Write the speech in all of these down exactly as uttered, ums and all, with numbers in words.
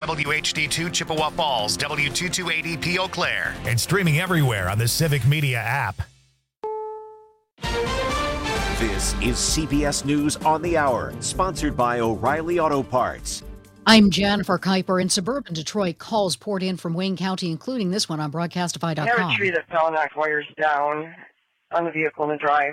W H D two Chippewa Falls, W two two eighty P Eau Claire, and streaming everywhere on the Civic Media app. This is C B S News on the Hour, sponsored by O'Reilly Auto Parts. I'm Jennifer Kuiper. In suburban Detroit, calls poured in from Wayne County, including this one on broadcastify dot com. There was a tree that fell and knocked wires down on the vehicle in the drive.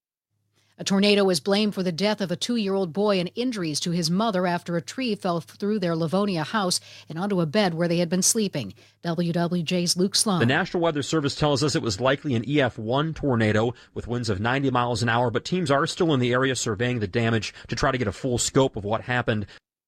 A tornado is blamed for the death of a two-year-old boy and injuries to his mother after a tree fell through their Livonia house and onto a bed where they had been sleeping. W W J's Luke Sloan. The National Weather Service tells us it was likely an E F one tornado with winds of ninety miles an hour, but teams are still in the area surveying the damage to try to get a full scope of what happened.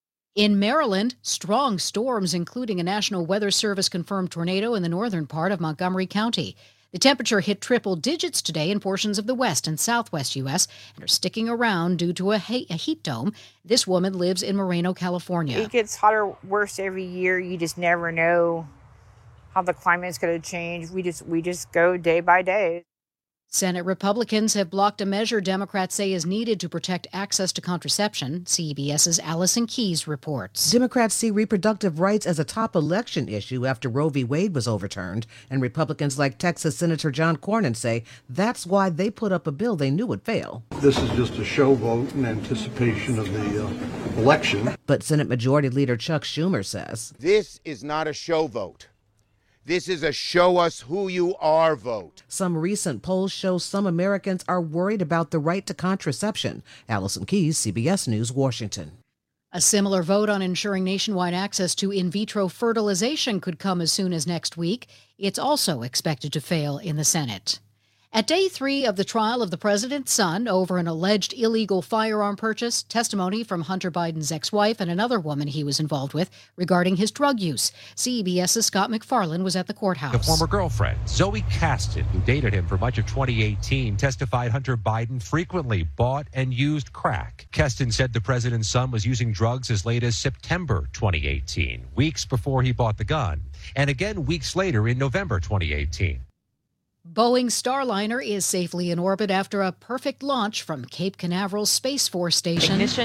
In Maryland, strong storms, including a National Weather Service-confirmed tornado in the northern part of Montgomery County. The temperature hit triple digits today in portions of the west and southwest U S and are sticking around due to a heat dome. This woman lives in Moreno, California. It gets hotter, worse every year. You just never know how the climate's going to change. We just we just go day by day. Senate Republicans have blocked a measure Democrats say is needed to protect access to contraception. CBS's Allison Keyes reports. Democrats see reproductive rights as a top election issue after Roe v. Wade was overturned, and Republicans like Texas Senator John Cornyn say that's why they put up a bill they knew would fail. This is just a show vote in anticipation of the uh, election. But Senate Majority Leader Chuck Schumer says, this is not a show vote. This is a show us who you are vote. Some recent polls show some Americans are worried about the right to contraception. Allison Keyes, C B S News, Washington. A similar vote on ensuring nationwide access to in vitro fertilization could come as soon as next week. It's also expected to fail in the Senate. At day three of the trial of the president's son over an alleged illegal firearm purchase, testimony from Hunter Biden's ex-wife and another woman he was involved with regarding his drug use. CBS's Scott McFarlane was at the courthouse. The former girlfriend, Zoe Caston, who dated him for much of twenty eighteen, testified Hunter Biden frequently bought and used crack. Caston said the president's son was using drugs as late as September twenty eighteen, weeks before he bought the gun, and again weeks later in November twenty eighteen. Boeing Starliner is safely in orbit after a perfect launch from Cape Canaveral Space Force Station. Ignition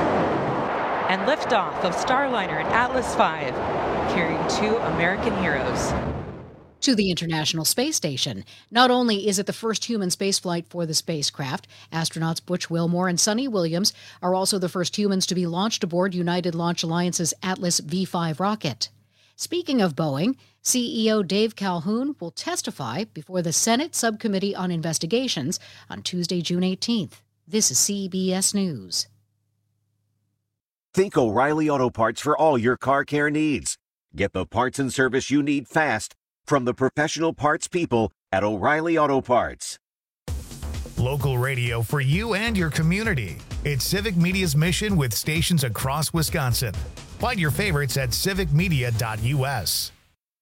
and liftoff of Starliner and Atlas five, carrying two American heroes to the International Space Station. Not only is it the first human spaceflight for the spacecraft, astronauts Butch Wilmore and Sonny Williams are also the first humans to be launched aboard United Launch Alliance's Atlas V five rocket. Speaking of Boeing, C E O Dave Calhoun will testify before the Senate Subcommittee on Investigations on Tuesday, June eighteenth. This is C B S News. Think O'Reilly Auto Parts for all your car care needs. Get the parts and service you need fast from the professional parts people at O'Reilly Auto Parts. Local radio for you and your community. It's Civic Media's mission with stations across Wisconsin. Find your favorites at civic media dot U S.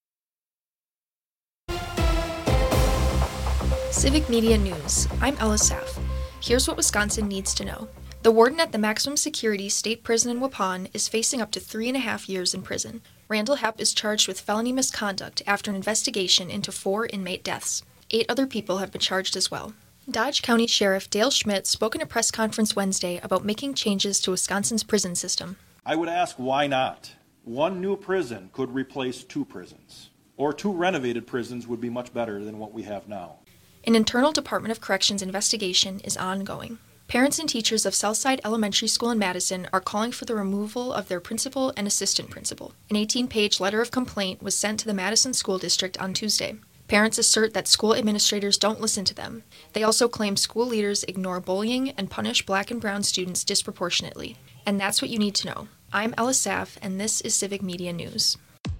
Civic Media News. I'm Ella Saff. Here's what Wisconsin needs to know. The warden at the maximum security state prison in Waupun is facing up to three and a half years in prison. Randall Hepp is charged with felony misconduct after an investigation into four inmate deaths. Eight other people have been charged as well. Dodge County Sheriff Dale Schmidt spoke in a press conference Wednesday about making changes to Wisconsin's prison system. I would ask, why not? One new prison could replace two prisons, or two renovated prisons would be much better than what we have now. An internal Department of Corrections investigation is ongoing. Parents and teachers of Southside Elementary School in Madison are calling for the removal of their principal and assistant principal. An eighteen-page letter of complaint was sent to the Madison School District on Tuesday. Parents assert that school administrators don't listen to them. They also claim school leaders ignore bullying and punish black and brown students disproportionately. And that's what you need to know. I'm Ella Saff, and this is Civic Media News.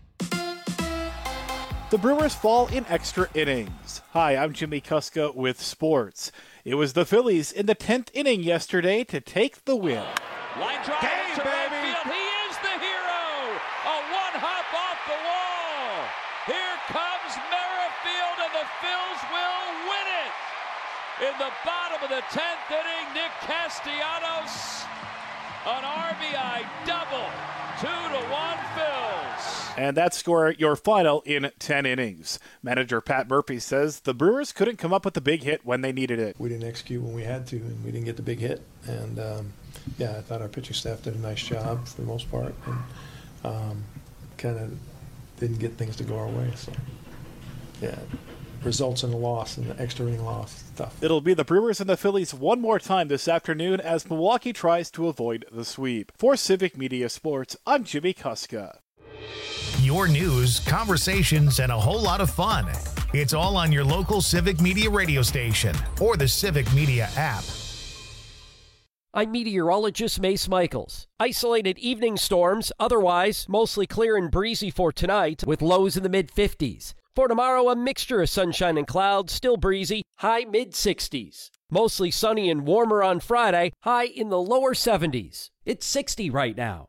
The Brewers fall in extra innings. Hi, I'm Jimmy Kuska with sports. It was the Phillies in the tenth inning yesterday to take the win. Line drive Game, to right field. He is the hero. A one hop off the wall. Here comes Merrifield, and the Phils will win it. In the bottom of the tenth inning, Nick Castellanos, an R B I double. Two to one Phils. And that score, your final in ten innings. Manager Pat Murphy says the Brewers couldn't come up with the big hit when they needed it. We didn't execute when we had to, and we didn't get the big hit. And, um, yeah, I thought our pitching staff did a nice job for the most part. And, um, kind of didn't get things to go our way. So, yeah, results in a loss, in the extra inning loss. Tough. It'll be the Brewers and the Phillies one more time this afternoon as Milwaukee tries to avoid the sweep. For Civic Media Sports, I'm Jimmy Kuska. Your news, conversations, and a whole lot of fun. It's all on your local Civic Media radio station or the Civic Media app. I'm meteorologist Mace Michaels. Isolated evening storms, otherwise mostly clear and breezy for tonight with lows in the mid fifties. For tomorrow, a mixture of sunshine and clouds, still breezy, high mid sixties. Mostly sunny and warmer on Friday, high in the lower seventies. It's sixty right now.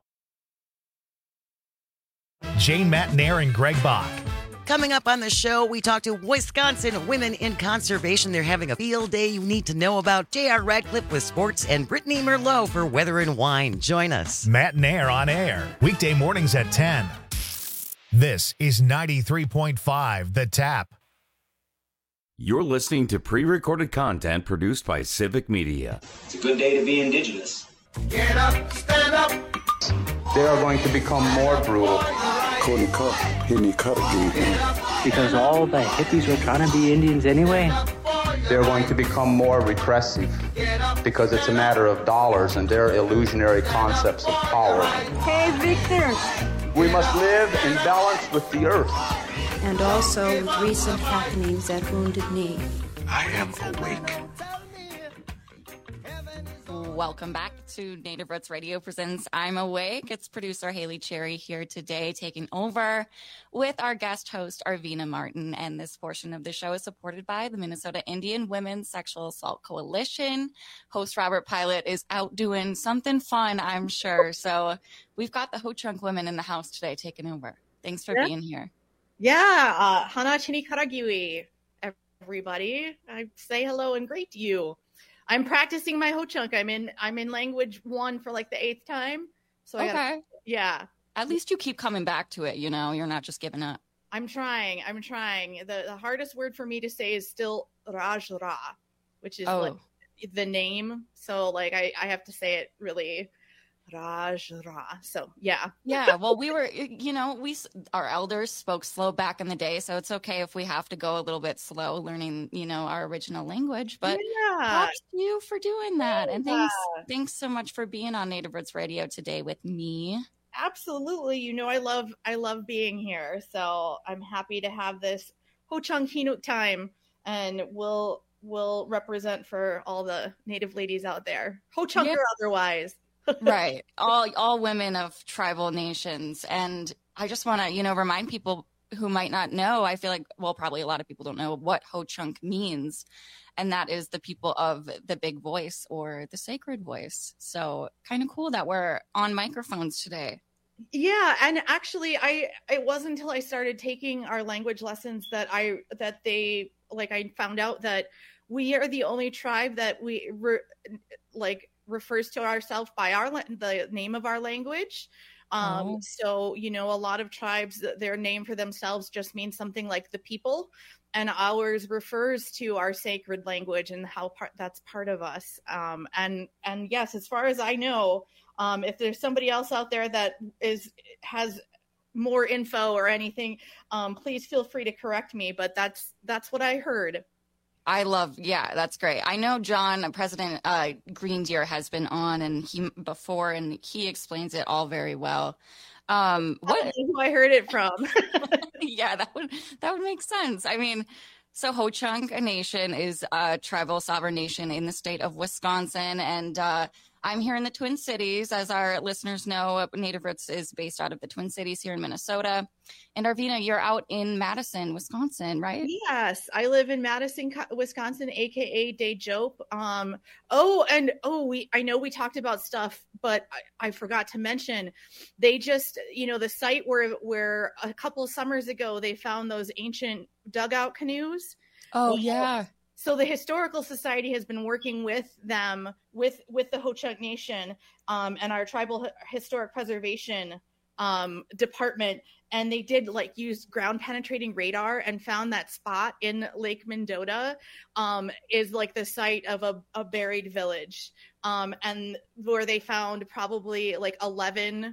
Jane Matnair and Greg Bach. Coming up on the show, we talk to Wisconsin Women in Conservation. They're having a field day you need to know about. J R Radcliffe with sports and Brittany Merlot for weather and wine. Join us. Matnair on air, weekday mornings at ten. This is ninety-three point five The Tap. You're listening to pre-recorded content produced by Civic Media. It's a good day to be Indigenous. Get up, stand up. They are going to become more brutal. Couldn't cut, hitting cut again. Because all the hippies were trying to be Indians anyway. They're going to become more repressive because it's a matter of dollars and their illusionary concepts of power. Hey, Victor. We must live in balance with the earth. And also with recent happenings at Wounded Knee. I am awake. Welcome back to Native Roots Radio presents I'm Awake. It's producer Haley Cherry here today, taking over with our guest host, Arvina Martin. And this portion of the show is supported by the Minnesota Indian Women's Sexual Assault Coalition. Host Robert Pilot is out doing something fun, I'm sure. So we've got the Ho-Chunk women in the house today taking over. Thanks for yeah. being here. Yeah. Uh, Hana Chini Karagiwi, everybody. I say hello and greet you. I'm practicing my Ho-Chunk. I'm in I'm in language one for like the eighth time. So I okay. gotta, yeah. At least you keep coming back to it, you know, you're not just giving up. I'm trying. I'm trying. The the hardest word for me to say is still Rajra, which is oh. like the name. So like I, I have to say it really Rajra. So yeah. Yeah. Well, we were, you know, we, our elders spoke slow back in the day. So it's okay if we have to go a little bit slow learning, you know, our original language, but yeah. props to you for doing that. Yeah. And thanks, thanks so much for being on Native Roots Radio today with me. Absolutely. You know, I love, I love being here. So I'm happy to have this Ho-Chunk Hinuk time, and we'll, we'll represent for all the Native ladies out there, Ho-Chunk yeah. or otherwise. Right. All all women of tribal nations. And I just want to, you know, remind people who might not know, I feel like, well, probably a lot of people don't know what Ho-Chunk means. And that is the people of the big voice or the sacred voice. So kind of cool that we're on microphones today. Yeah. And actually, I it wasn't until I started taking our language lessons that I that they like I found out that we are the only tribe that we re, like refers to ourselves by our the name of our language. Um, oh. So, you know, a lot of tribes, their name for themselves just means something like the people, and ours refers to our sacred language and how part, that's part of us. Um, and and yes, as far as I know, um, if there's somebody else out there that is has more info or anything, um, please feel free to correct me. But that's that's what I heard. I love, yeah, that's great. I know John, President uh, Green Deer, has been on and he before, and he explains it all very well. Um, what I don't know who I heard it from? Yeah, that would that would make sense. I mean, so Ho-Chunk Nation is a tribal sovereign nation in the state of Wisconsin, and uh, I'm here in the Twin Cities. As our listeners know, Native Roots is based out of the Twin Cities here in Minnesota. And Arvina, you're out in Madison, Wisconsin, right? Yes, I live in Madison, Wisconsin, aka Dejope. Um, oh, and oh, we I know we talked about stuff, but I, I forgot to mention they just, you know, the site where where a couple of summers ago they found those ancient dugout canoes. Oh, yeah. So the Historical Society has been working with them, with with the Ho-Chunk Nation um, and our Tribal Historic Preservation um, Department, and they did like use ground penetrating radar and found that spot in Lake Mendota um, is like the site of a, a buried village, um, and where they found probably like eleven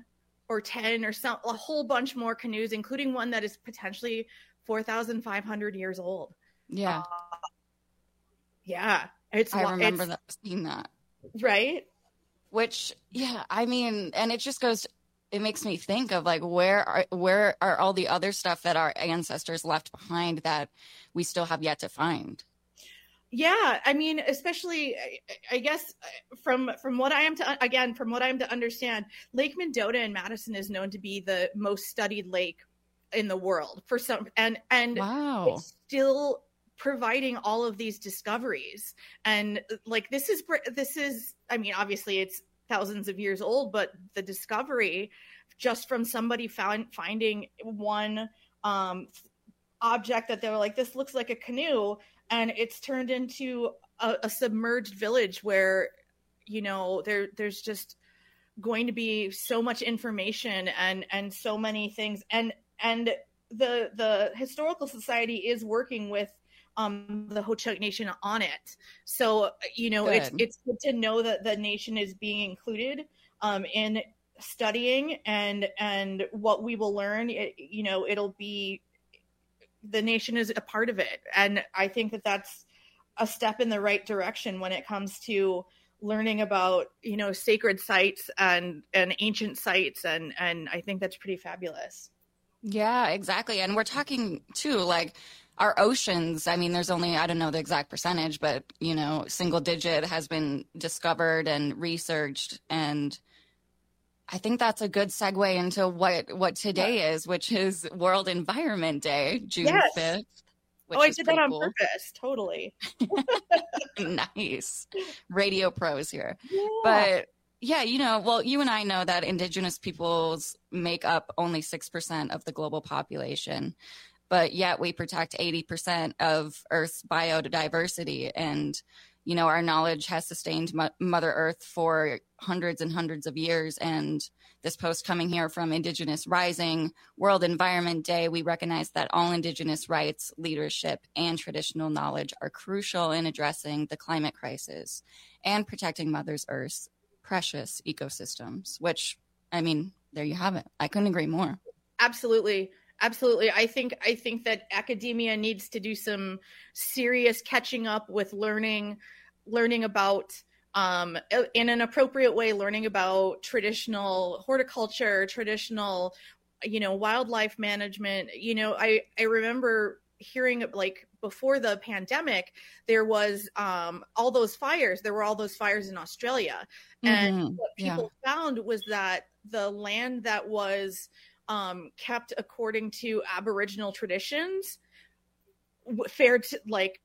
or ten or some a whole bunch more canoes, including one that is potentially four thousand five hundred years old. Yeah. Uh, yeah. It's I remember it's, that, seeing that. Right. Which, yeah, I mean, and it just goes, it makes me think of like, where are, where are all the other stuff that our ancestors left behind that we still have yet to find? Yeah, I mean, especially, I, I guess, from from what I am to again, from what I am to understand, Lake Mendota in Madison is known to be the most studied lake in the world for some, and and wow. it's still providing all of these discoveries. And like this is this is, I mean, obviously it's thousands of years old, but the discovery just from somebody found finding one um, object that they were like, this looks like a canoe. And it's turned into a, a submerged village where, you know, there there's just going to be so much information and and so many things. And and the the Historical Society is working with um, the Ho-Chunk Nation on it. So, you know, good. it's it's good to know that the nation is being included um, in studying and and what we will learn. It, you know, it'll be. The nation is a part of it. And I think that that's a step in the right direction when it comes to learning about, you know, sacred sites and, and ancient sites. And, and I think that's pretty fabulous. Yeah, exactly. And we're talking too, like our oceans. I mean, there's only, I don't know the exact percentage, but, you know, single digit has been discovered and researched. And I think that's a good segue into what, what today is, which is World Environment Day, June yes. fifth. Oh, I did that on cool. purpose. Totally. Nice. Radio pros here. Yeah. But yeah, you know, well, you and I know that Indigenous peoples make up only six percent of the global population, but yet we protect eighty percent of Earth's biodiversity. And you know, our knowledge has sustained Mo- Mother Earth for hundreds and hundreds of years. And this post coming here from Indigenous Rising, World Environment Day, we recognize that all Indigenous rights, leadership, and traditional knowledge are crucial in addressing the climate crisis and protecting Mother Earth's precious ecosystems, which, I mean, there you have it. I couldn't agree more. Absolutely. Absolutely. I think I think that academia needs to do some serious catching up with learning, learning about, um, in an appropriate way, learning about traditional horticulture, traditional, you know, wildlife management. You know, I, I remember hearing like before the pandemic, there was um, all those fires. There were all those fires in Australia. And Mm-hmm. what people Yeah. found was that the land that was Um, kept according to Aboriginal traditions, w- fared to, like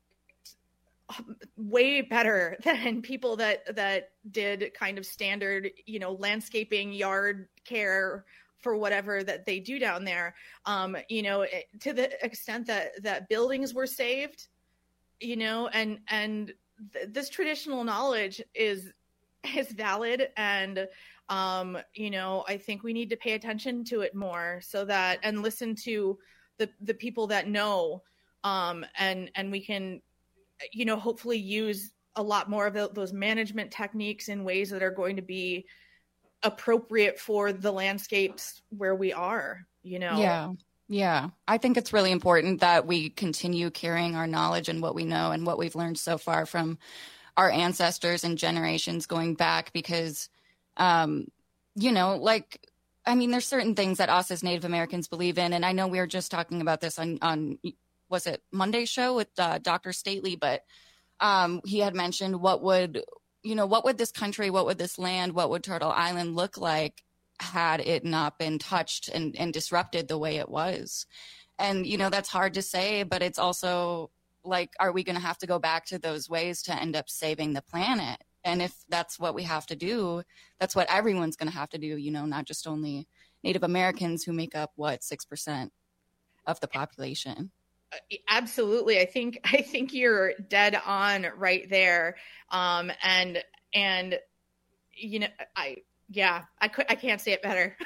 way better than people that that did kind of standard, you know, landscaping, yard care for whatever that they do down there. Um, you know, it, to the extent that that buildings were saved, you know, and and th- this traditional knowledge is is valid. And um you know, I think we need to pay attention to it more so that, and listen to the the people that know, um and and we can, you know, hopefully use a lot more of the, those management techniques in ways that are going to be appropriate for the landscapes where we are, you know. Yeah. Yeah. I think it's really important that we continue carrying our knowledge and what we know and what we've learned so far from our ancestors and generations going back, because Um, you know, like, I mean, there's certain things that us as Native Americans believe in. And I know we were just talking about this on, on was it Monday's show with uh, Doctor Stately, but um, he had mentioned what would, you know, what would this country, what would this land, what would Turtle Island look like had it not been touched and, and disrupted the way it was. And, you know, that's hard to say, but it's also like, are we going to have to go back to those ways to end up saving the planet? And if that's what we have to do, that's what everyone's going to have to do, you know, not just only Native Americans who make up, what, six percent of the population. Absolutely. I think, I think you're dead on right there. Um, and, and, you know, I, yeah, I could, I can't say it better.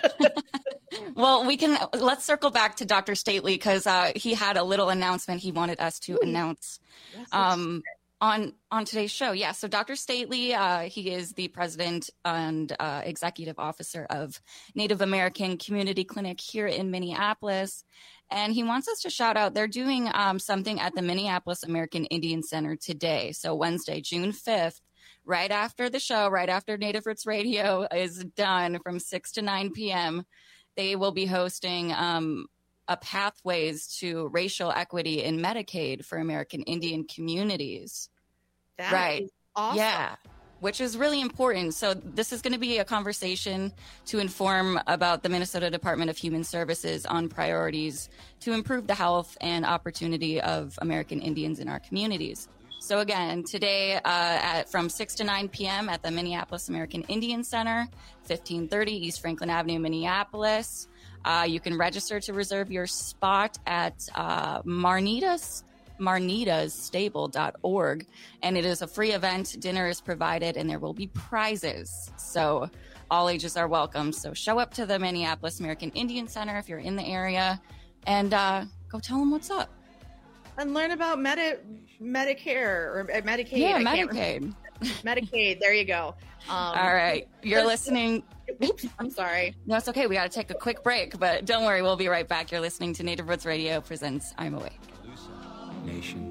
Well, we can, let's circle back to Doctor Stately, because uh, he had a little announcement he wanted us to Ooh. announce. Yes, um, On on today's show, yeah. So Doctor Stately, uh, he is the president and uh, executive officer of Native American Community Clinic here in Minneapolis. And he wants us to shout out, they're doing um, something at the Minneapolis American Indian Center today. So Wednesday, June fifth, right after the show, right after Native Roots Radio is done from six to nine p.m., they will be hosting um, a Pathways to Racial Equity in Medicaid for American Indian Communities. That right. is awesome. Yeah. Which is really important. So this is going to be a conversation to inform about the Minnesota Department of Human Services on priorities to improve the health and opportunity of American Indians in our communities. So again, today uh, at from six to nine p.m. at the Minneapolis American Indian Center, fifteen thirty East Franklin Avenue, Minneapolis. Uh, you can register to reserve your spot at uh, Marnitas, marnitas stable dot org, and it is a free event. Dinner is provided, and there will be prizes. So all ages are welcome. So show up to the Minneapolis American Indian Center if you're in the area, and uh, go tell them what's up. And learn about Medi- Medicare or uh, Medicaid. Yeah, I can't Medicaid. remember. Medicaid. There you go. Um, All right. You're listening. Oops, I'm sorry. No, it's okay. We got to take a quick break, but don't worry. We'll be right back. You're listening to Native Roots Radio presents I'm Awake. Nation.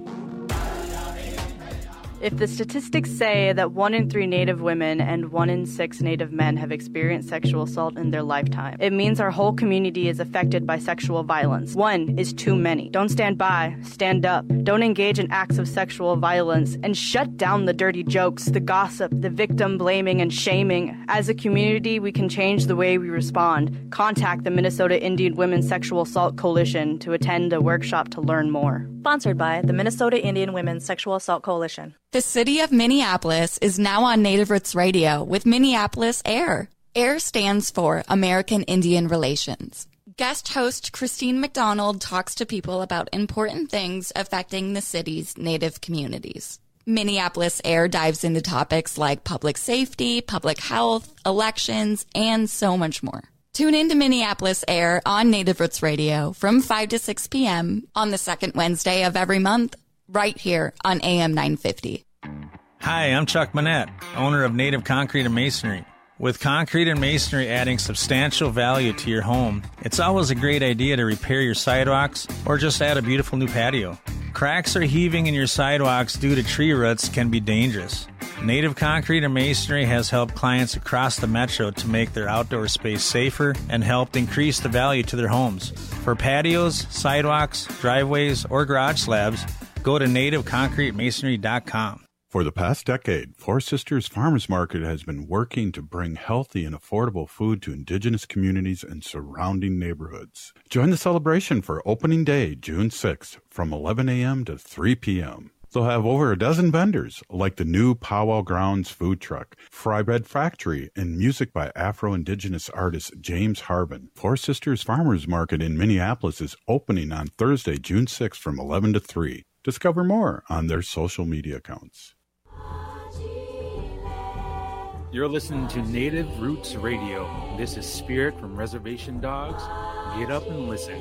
If the statistics say that one in three Native women and one in six Native men have experienced sexual assault in their lifetime, it means our whole community is affected by sexual violence. One is too many. Don't stand by. Stand up. Don't engage in acts of sexual violence, and shut down the dirty jokes, the gossip, the victim blaming and shaming. As a community, we can change the way we respond. Contact the Minnesota Indian Women's Sexual Assault Coalition to attend a workshop to learn more. Sponsored by the Minnesota Indian Women's Sexual Assault Coalition. The city of Minneapolis is now on Native Roots Radio with Minneapolis AIR. AIR stands for American Indian Relations. Guest host Christine McDonald talks to people about important things affecting the city's Native communities. Minneapolis AIR dives into topics like public safety, public health, elections, and so much more. Tune in to Minneapolis AIR on Native Roots Radio from five to six p.m. on the second Wednesday of every month, right here on A M nine fifty. Hi, I'm Chuck Manette, owner of Native Concrete and Masonry. With concrete and masonry adding substantial value to your home, it's always a great idea to repair your sidewalks or just add a beautiful new patio. Cracks or heaving in your sidewalks due to tree roots can be dangerous. Native Concrete and Masonry has helped clients across the metro to make their outdoor space safer and helped increase the value to their homes. For patios, sidewalks, driveways, or garage slabs, go to native concrete masonry dot com. For the past decade, Four Sisters Farmers Market has been working to bring healthy and affordable food to indigenous communities and surrounding neighborhoods. Join the celebration for opening day, June sixth, from eleven a.m. to three p.m. They'll have over a dozen vendors, like the new Powwow Grounds food truck, Fry Bread Factory, and music by Afro-Indigenous artist James Harbin. Four Sisters Farmers Market in Minneapolis is opening on Thursday, June sixth from eleven to three. Discover more on their social media accounts. You're listening to Native Roots Radio. This is Spirit from Reservation Dogs. Get up and listen.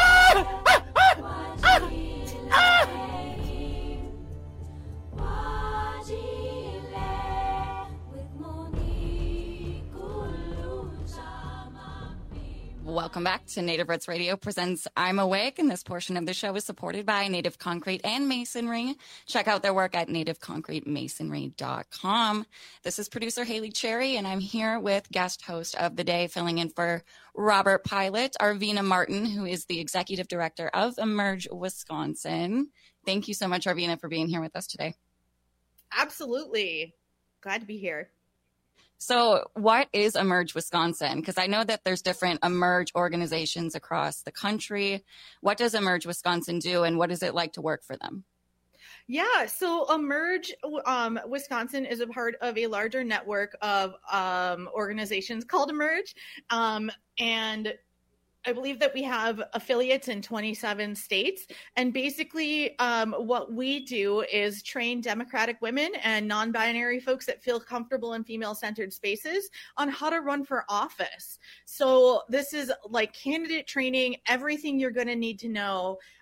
Welcome back to Native Roots Radio presents I'm Awake, and this portion of the show is supported by Native Concrete and Masonry. Check out their work at native concrete masonry dot com. This is producer Haley Cherry, and I'm here with guest host of the day, filling in for Robert Pilot, Arvina Martin, who is the executive director of Emerge Wisconsin. Thank you so much, Arvina, for being here with us today. Absolutely. Glad to be here. So what is Emerge Wisconsin? Because I know that there's different Emerge organizations across the country. What does Emerge Wisconsin do, and what is it like to work for them? Yeah, so Emerge um, Wisconsin is a part of a larger network of um, organizations called Emerge. Um, and I believe that we have affiliates in twenty-seven states. And basically um, what we do is train Democratic women and non-binary folks that feel comfortable in female-centered spaces on how to run for office. So this is like candidate training, everything you're going to need to know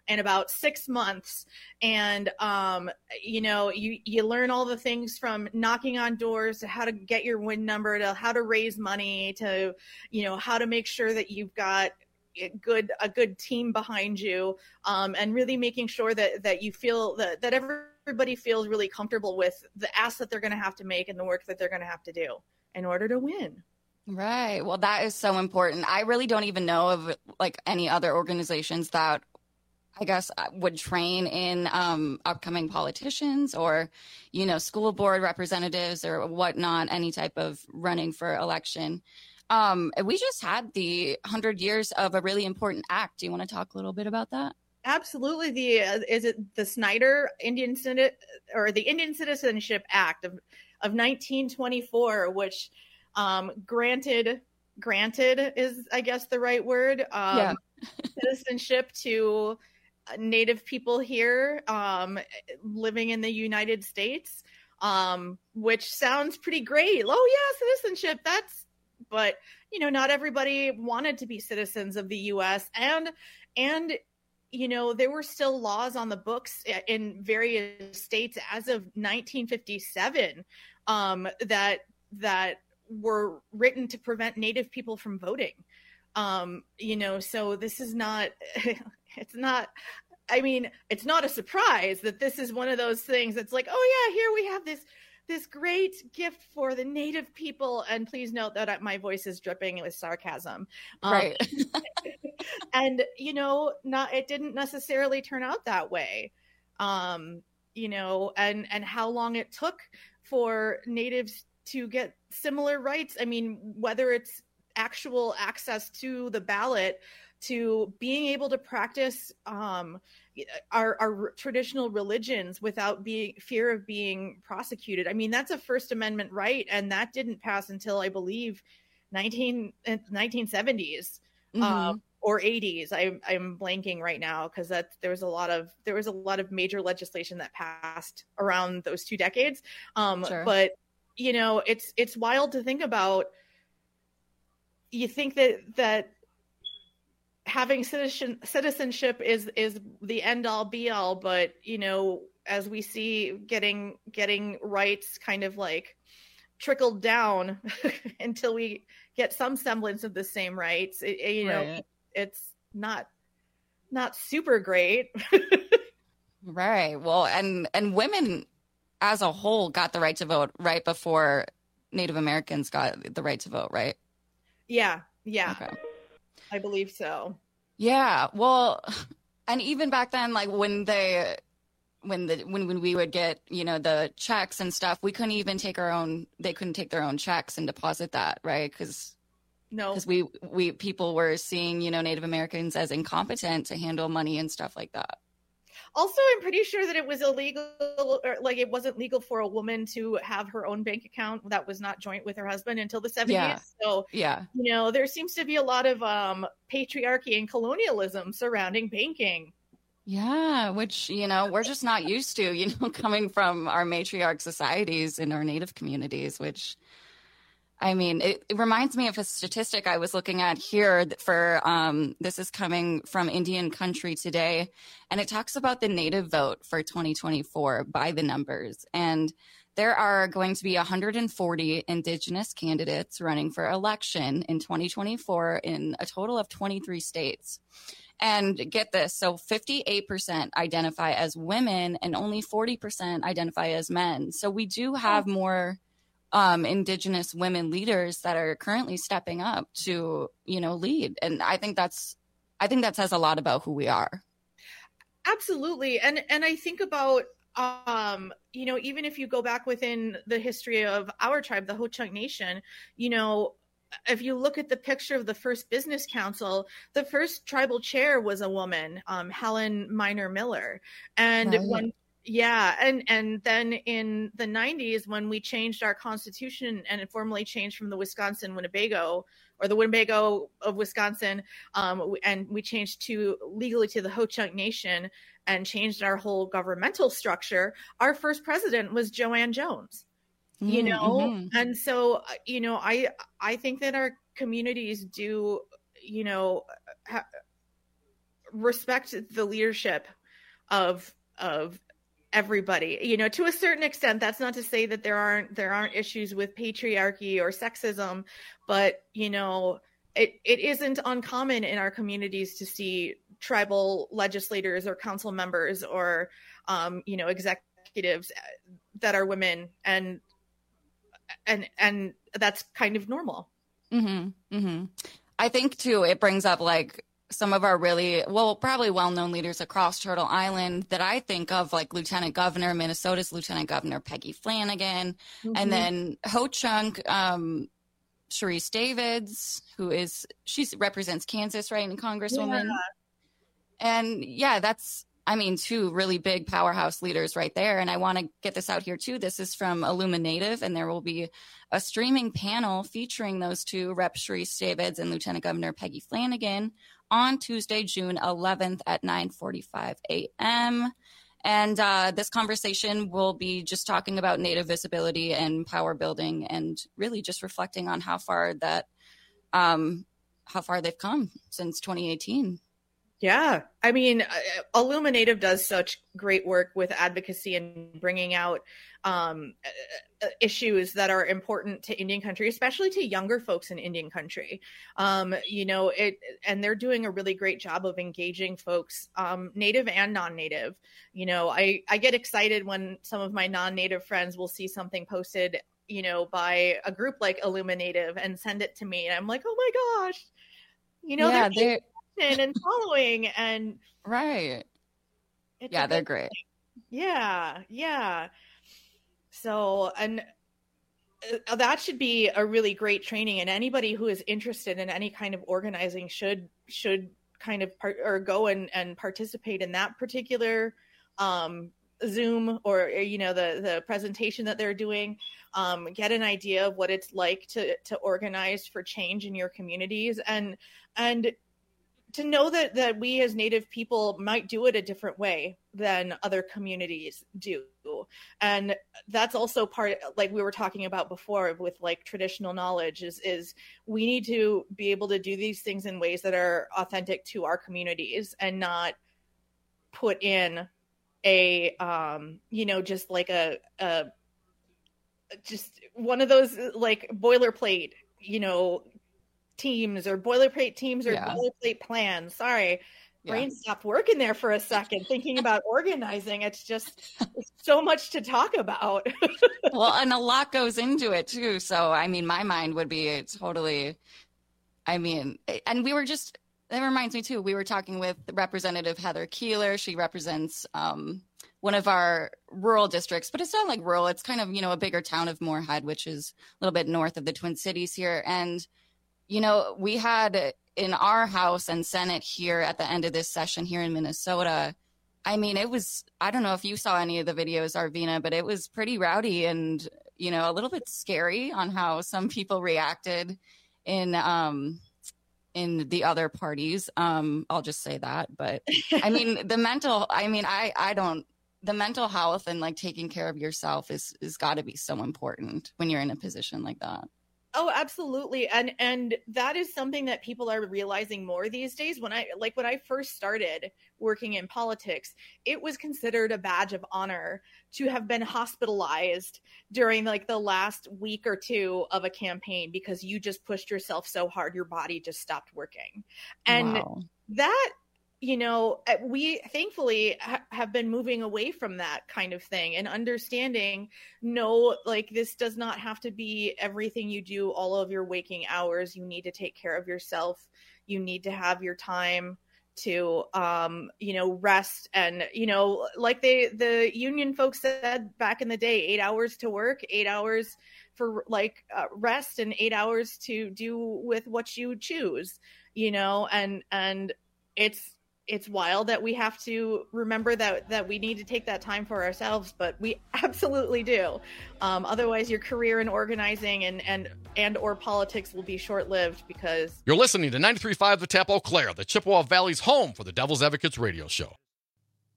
in about six months. And, um, you know, you, you learn all the things from knocking on doors to how to get your win number, to how to raise money, to, you know, how to make sure that you've got a good, a good team behind you, um, and really making sure that, that you feel that, that everybody feels really comfortable with the ask that they're going to have to make and the work that they're going to have to do in order to win. Right. Well, that is so important. I really don't even know of like any other organizations that I guess would train in um, upcoming politicians or, you know, school board representatives or whatnot, any type of running for election. Um, we just had the hundred years of a really important act. Do you want to talk a little bit about that? Absolutely. The uh, is it the Snyder Indian Citi- or the Indian Citizenship Act of of nineteen twenty-four, which um, granted granted is I guess the right word. Um, yeah. Citizenship to Native people here um, living in the United States, um, which sounds pretty great. Oh yeah, citizenship. That's but you know, not everybody wanted to be citizens of the U S and and you know, there were still laws on the books in various states as of nineteen fifty-seven um, that that were written to prevent Native people from voting. Um, you know, so this is not, it's not, I mean, it's not a surprise that this is one of those things that's like, oh yeah, here we have this this great gift for the Native people. And please note that my voice is dripping with sarcasm. Um, right. And, you know, not, it didn't necessarily turn out that way. Um, you know, and, and how long it took for Natives to get similar rights. I mean, whether it's actual access to the ballot, to being able to practice um, our, our traditional religions without being fear of being prosecuted. I mean, that's a First Amendment right, and that didn't pass until I believe nineteen, nineteen seventies mm-hmm. um, or eighties. I, I'm blanking right now because that there was a lot of there was a lot of major legislation that passed around those two decades. Um, sure. But you know, it's it's wild to think about. You think that that. having citizen, citizenship is is the end all be all, but you know, as we see getting getting rights kind of like trickled down until we get some semblance of the same rights, it, you know, right. It's not not super great. Right. Well, and and women as a whole got the right to vote right before Native Americans got the right to vote, right? Yeah. Yeah. Okay. I believe so. Yeah. Well, and even back then, like when they, when the, when, when we would get, you know, the checks and stuff, we couldn't even take our own, they couldn't take their own checks and deposit that. Right. Cause no, cause we, we, people were seeing, you know, Native Americans as incompetent to handle money and stuff like that. Also, I'm pretty sure that it was illegal, or like it wasn't legal for a woman to have her own bank account that was not joint with her husband until the seventies. Yeah. So, yeah, you know, there seems to be a lot of um, patriarchy and colonialism surrounding banking. Yeah, which, you know, we're just not used to, you know, coming from our matriarch societies in our Native communities, which, I mean, it, it reminds me of a statistic I was looking at here for, um, this is coming from Indian Country Today, and it talks about the Native vote for twenty twenty-four by the numbers. And there are going to be one hundred forty Indigenous candidates running for election in twenty twenty-four in a total of twenty-three states. And get this, so fifty-eight percent identify as women and only forty percent identify as men. So we do have more um, Indigenous women leaders that are currently stepping up to, you know, lead. And I think that's, I think that says a lot about who we are. Absolutely. And, and I think about, um, you know, even if you go back within the history of our tribe, the Ho-Chunk Nation, you know, if you look at the picture of the first business council, the first tribal chair was a woman, um, Helen Minor Miller. And right. when, yeah. And, and then in the nineties, when we changed our constitution and it formally changed from the Wisconsin Winnebago or the Winnebago of Wisconsin, um, and we changed to legally to the Ho-Chunk Nation and changed our whole governmental structure, our first president was Joanne Jones. You know, mm-hmm. and so, you know, I, I think that our communities do, you know, ha- respect the leadership of of everybody. You know, to a certain extent, that's not to say that there aren't there aren't issues with patriarchy or sexism, but you know, it, it isn't uncommon in our communities to see tribal legislators or council members or um, you know, executives that are women, and and and that's kind of normal. Mm-hmm. Mm-hmm. I think too, it brings up like some of our really, well, probably well-known leaders across Turtle Island that I think of, like Lieutenant Governor, Minnesota's Lieutenant Governor Peggy Flanagan, mm-hmm. and then Ho-Chunk, um, Sharice Davids, who is, she represents Kansas, right, and Congresswoman. Yeah. And yeah, that's, I mean, two really big powerhouse leaders right there. And I want to get this out here too. This is from Illuminative, and there will be a streaming panel featuring those two, Rep Sharice Davids and Lieutenant Governor Peggy Flanagan, on Tuesday, June eleventh at nine forty-five a.m. And uh, this conversation will be just talking about Native visibility and power building, and really just reflecting on how far that, um, how far they've come since twenty eighteen. Yeah. I mean, uh, Illuminative does such great work with advocacy and bringing out um, uh, issues that are important to Indian country, especially to younger folks in Indian country. Um, you know, it, and they're doing a really great job of engaging folks, um, Native and non-Native. You know, I, I get excited when some of my non-Native friends will see something posted, you know, by a group like Illuminative and send it to me. And I'm like, oh my gosh, you know, yeah, they're, they're- and following and right yeah they're great thing. yeah yeah so and uh, that should be a really great training, and anybody who is interested in any kind of organizing should should kind of part or go and, and participate in that particular um Zoom or you know the the presentation that they're doing. Um get an idea of what it's like to to organize for change in your communities, and and to know that that we as Native people might do it a different way than other communities do. And that's also part, like we were talking about before with like traditional knowledge, is, is we need to be able to do these things in ways that are authentic to our communities and not put in a, um, you know, just like a, a, just one of those like boilerplate, you know, teams or boilerplate teams or yeah. boilerplate plans. Sorry, yeah. brain stopped working there for a second thinking about organizing. It's just it's so much to talk about. Well, and a lot goes into it too. So, I mean, my mind would be totally, I mean, and we were just, that reminds me too, we were talking with Representative Heather Keeler. She represents um, one of our rural districts, but it's not like rural. It's kind of, you know, a bigger town of Moorhead, which is a little bit north of the Twin Cities here. And you know, we had in our House and Senate here at the end of this session here in Minnesota, I mean, it was, I don't know if you saw any of the videos, Arvina, but it was pretty rowdy and, you know, a little bit scary on how some people reacted in um, in the other parties. Um, I'll just say that. But I mean, the mental, I mean, I, I don't, the mental health and like taking care of yourself is, is got to be so important when you're in a position like that. Oh, absolutely. And and that is something that people are realizing more these days. When I like when I first started working in politics, it was considered a badge of honor to have been hospitalized during like the last week or two of a campaign because you just pushed yourself so hard your body just stopped working. And wow. that you know, we thankfully ha- have been moving away from that kind of thing and understanding, no, like this does not have to be everything you do all of your waking hours. You need to take care of yourself. You need to have your time to, um, you know, rest. And, you know, like they, the union folks said back in the day, eight hours to work, eight hours for like uh, rest, and eight hours to do with what you choose, you know, and, and it's, it's wild that we have to remember that that we need to take that time for ourselves, but we absolutely do. Um, otherwise, your career in organizing and and and or politics will be short-lived because... You're listening to ninety-three point five The Tap Eau Claire, the Chippewa Valley's home for the Devil's Advocates radio show.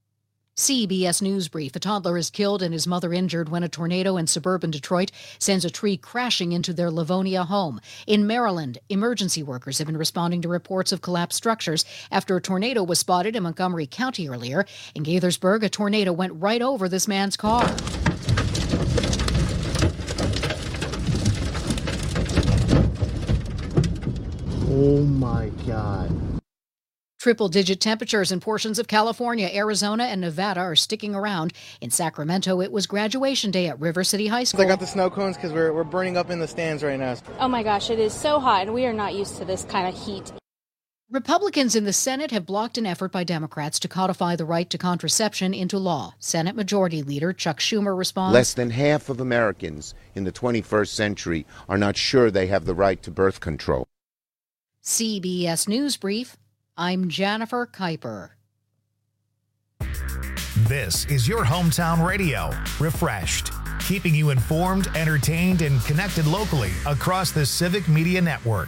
C B S News Brief. A toddler is killed and his mother injured when a tornado in suburban Detroit sends a tree crashing into their Livonia home. In Maryland, emergency workers have been responding to reports of collapsed structures after a tornado was spotted in Montgomery County earlier. In Gaithersburg, a tornado went right over this man's car. Oh my God. Triple-digit temperatures in portions of California, Arizona, and Nevada are sticking around. In Sacramento, it was graduation day at River City High School. I got the snow cones because we're, we're burning up in the stands right now. Oh my gosh, it is so hot, and we are not used to this kind of heat. Republicans in the Senate have blocked an effort by Democrats to codify the right to contraception into law. Senate Majority Leader Chuck Schumer responds, Less than half of Americans in the twenty-first century are not sure they have the right to birth control. C B S News Brief. I'm Jennifer Kuiper. This is your hometown radio, Refreshed, keeping you informed, entertained, and connected locally across the Civic Media Network.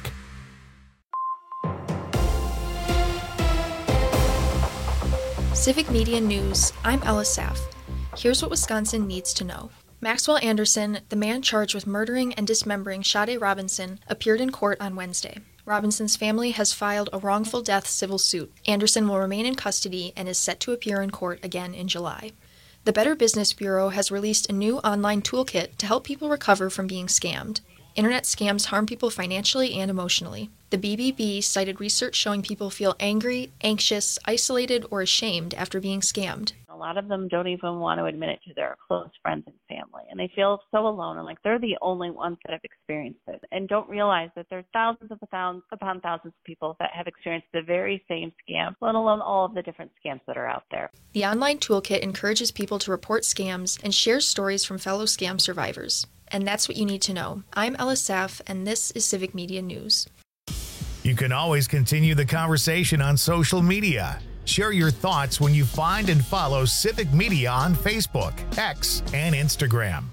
Civic Media News, I'm Ella Saff. Here's what Wisconsin needs to know. Maxwell Anderson, the man charged with murdering and dismembering Shade Robinson, appeared in court on Wednesday. Robinson's family has filed a wrongful death civil suit. Anderson will remain in custody and is set to appear in court again in July. The Better Business Bureau has released a new online toolkit to help people recover from being scammed. Internet scams harm people financially and emotionally. The B B B cited research showing people feel angry, anxious, isolated, or ashamed after being scammed. A lot of them don't even want to admit it to their close friends and family, and they feel so alone and like they're the only ones that have experienced it and don't realize that there's thousands of thousands upon thousands of people that have experienced the very same scam, let alone all of the different scams that are out there. The online toolkit encourages people to report scams and shares stories from fellow scam survivors. And that's what you need to know. I'm Ella Saff, and this is Civic Media News. You can always continue the conversation on social media. Share your thoughts when you find and follow Civic Media on Facebook, X, and Instagram.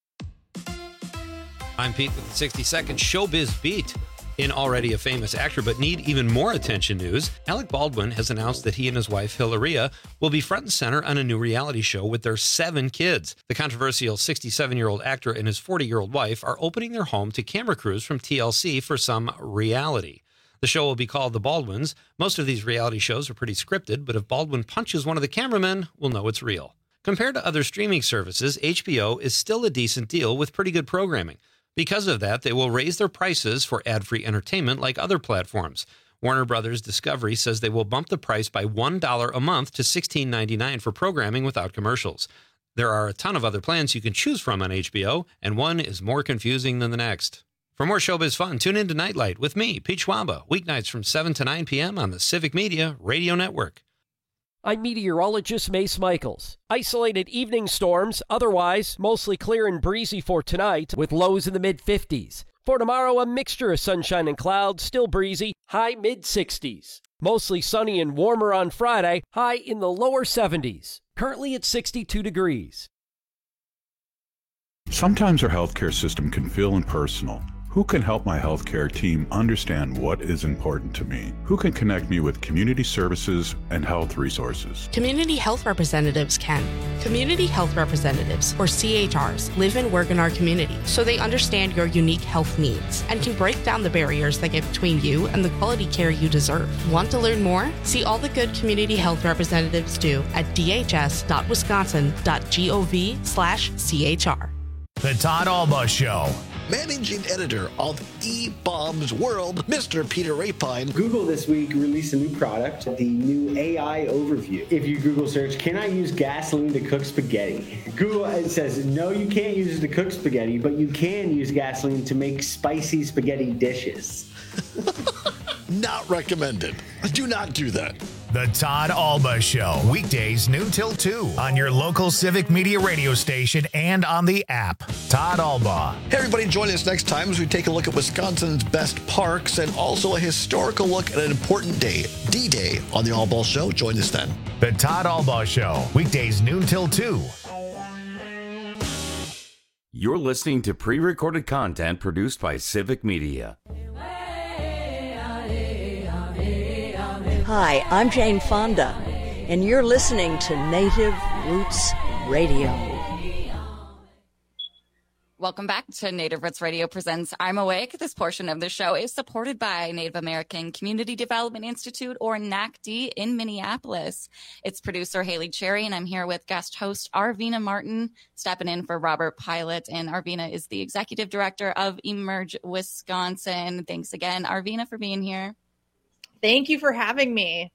I'm Pete with the sixty second Showbiz Beat. In already a famous actor but need even more attention news, Alec Baldwin has announced that he and his wife Hilaria will be front and center on a new reality show with their seven kids. The controversial sixty-seven-year-old actor and his forty-year-old wife are opening their home to camera crews from T L C for some reality. The show will be called The Baldwins. Most of these reality shows are pretty scripted, but if Baldwin punches one of the cameramen, we'll know it's real. Compared to other streaming services, H B O is still a decent deal with pretty good programming. Because of that, they will raise their prices for ad-free entertainment like other platforms. Warner Brothers Discovery says they will bump the price by one dollar a month to sixteen ninety-nine for programming without commercials. There are a ton of other plans you can choose from on H B O, and one is more confusing than the next. For more showbiz fun, tune in to Nightlight with me, Pete Schwamba, weeknights from seven to nine p.m. on the Civic Media Radio Network. I'm meteorologist Mace Michaels. Isolated evening storms, otherwise mostly clear and breezy for tonight with lows in the mid fifties. For tomorrow, a mixture of sunshine and clouds, still breezy, high mid sixties. Mostly sunny and warmer on Friday, high in the lower seventies. Currently at sixty-two degrees. Sometimes our healthcare system can feel impersonal. Who can help my healthcare team understand what is important to me? Who can connect me with community services and health resources? Community health representatives can. Community health representatives, or C H Rs, live and work in our community, so they understand your unique health needs and can break down the barriers that get between you and the quality care you deserve. Want to learn more? See all the good community health representatives do at d h s dot wisconsin dot gov slash c h r. The Todd Alba Show. Managing editor of eBaum's World, Mister Peter Rapine. Google this week released a new product, the new A I overview. If you Google search, can I use gasoline to cook spaghetti? Google it says, no, you can't use it to cook spaghetti, but you can use gasoline to make spicy spaghetti dishes. Not recommended. Do not do that. The Todd Alba Show, weekdays noon till two on your local Civic Media radio station and on the app. Todd Alba. Hey, everybody, join us next time as we take a look at Wisconsin's best parks and also a historical look at an important day, D-Day, on the Alba Show. Join us then. The Todd Alba Show, weekdays noon till two. You're listening to pre-recorded content produced by Civic Media. Hi, I'm Jane Fonda. and you're listening to Native Roots Radio. Welcome back to Native Roots Radio presents I'm Awake. This portion of the show is supported by Native American Community Development Institute, or N A C D, in Minneapolis. It's producer Haley Cherry, and I'm here with guest host Arvina Martin, stepping in for Robert Pilot. And Arvina is the executive director of Emerge Wisconsin. Thanks again, Arvina, for being here. Thank you for having me.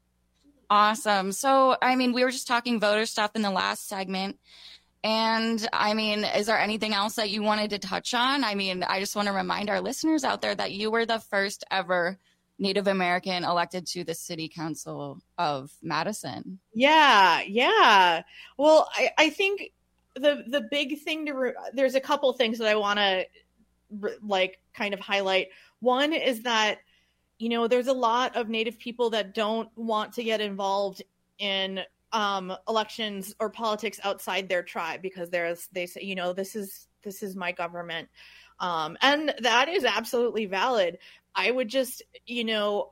Awesome. So, I mean, we were just talking voter stuff in the last segment. And I mean, is there anything else that you wanted to touch on? I mean, I just want to remind our listeners out there that you were the first ever Native American elected to the City Council of Madison. Yeah, yeah. Well, I, I think the the big thing to re- there's a couple things that I want to re- like kind of highlight. One is that, you know, there's a lot of Native people that don't want to get involved in um elections or politics outside their tribe because there's they say, you know, this is this is my government, um and that is absolutely valid. I would just, you know,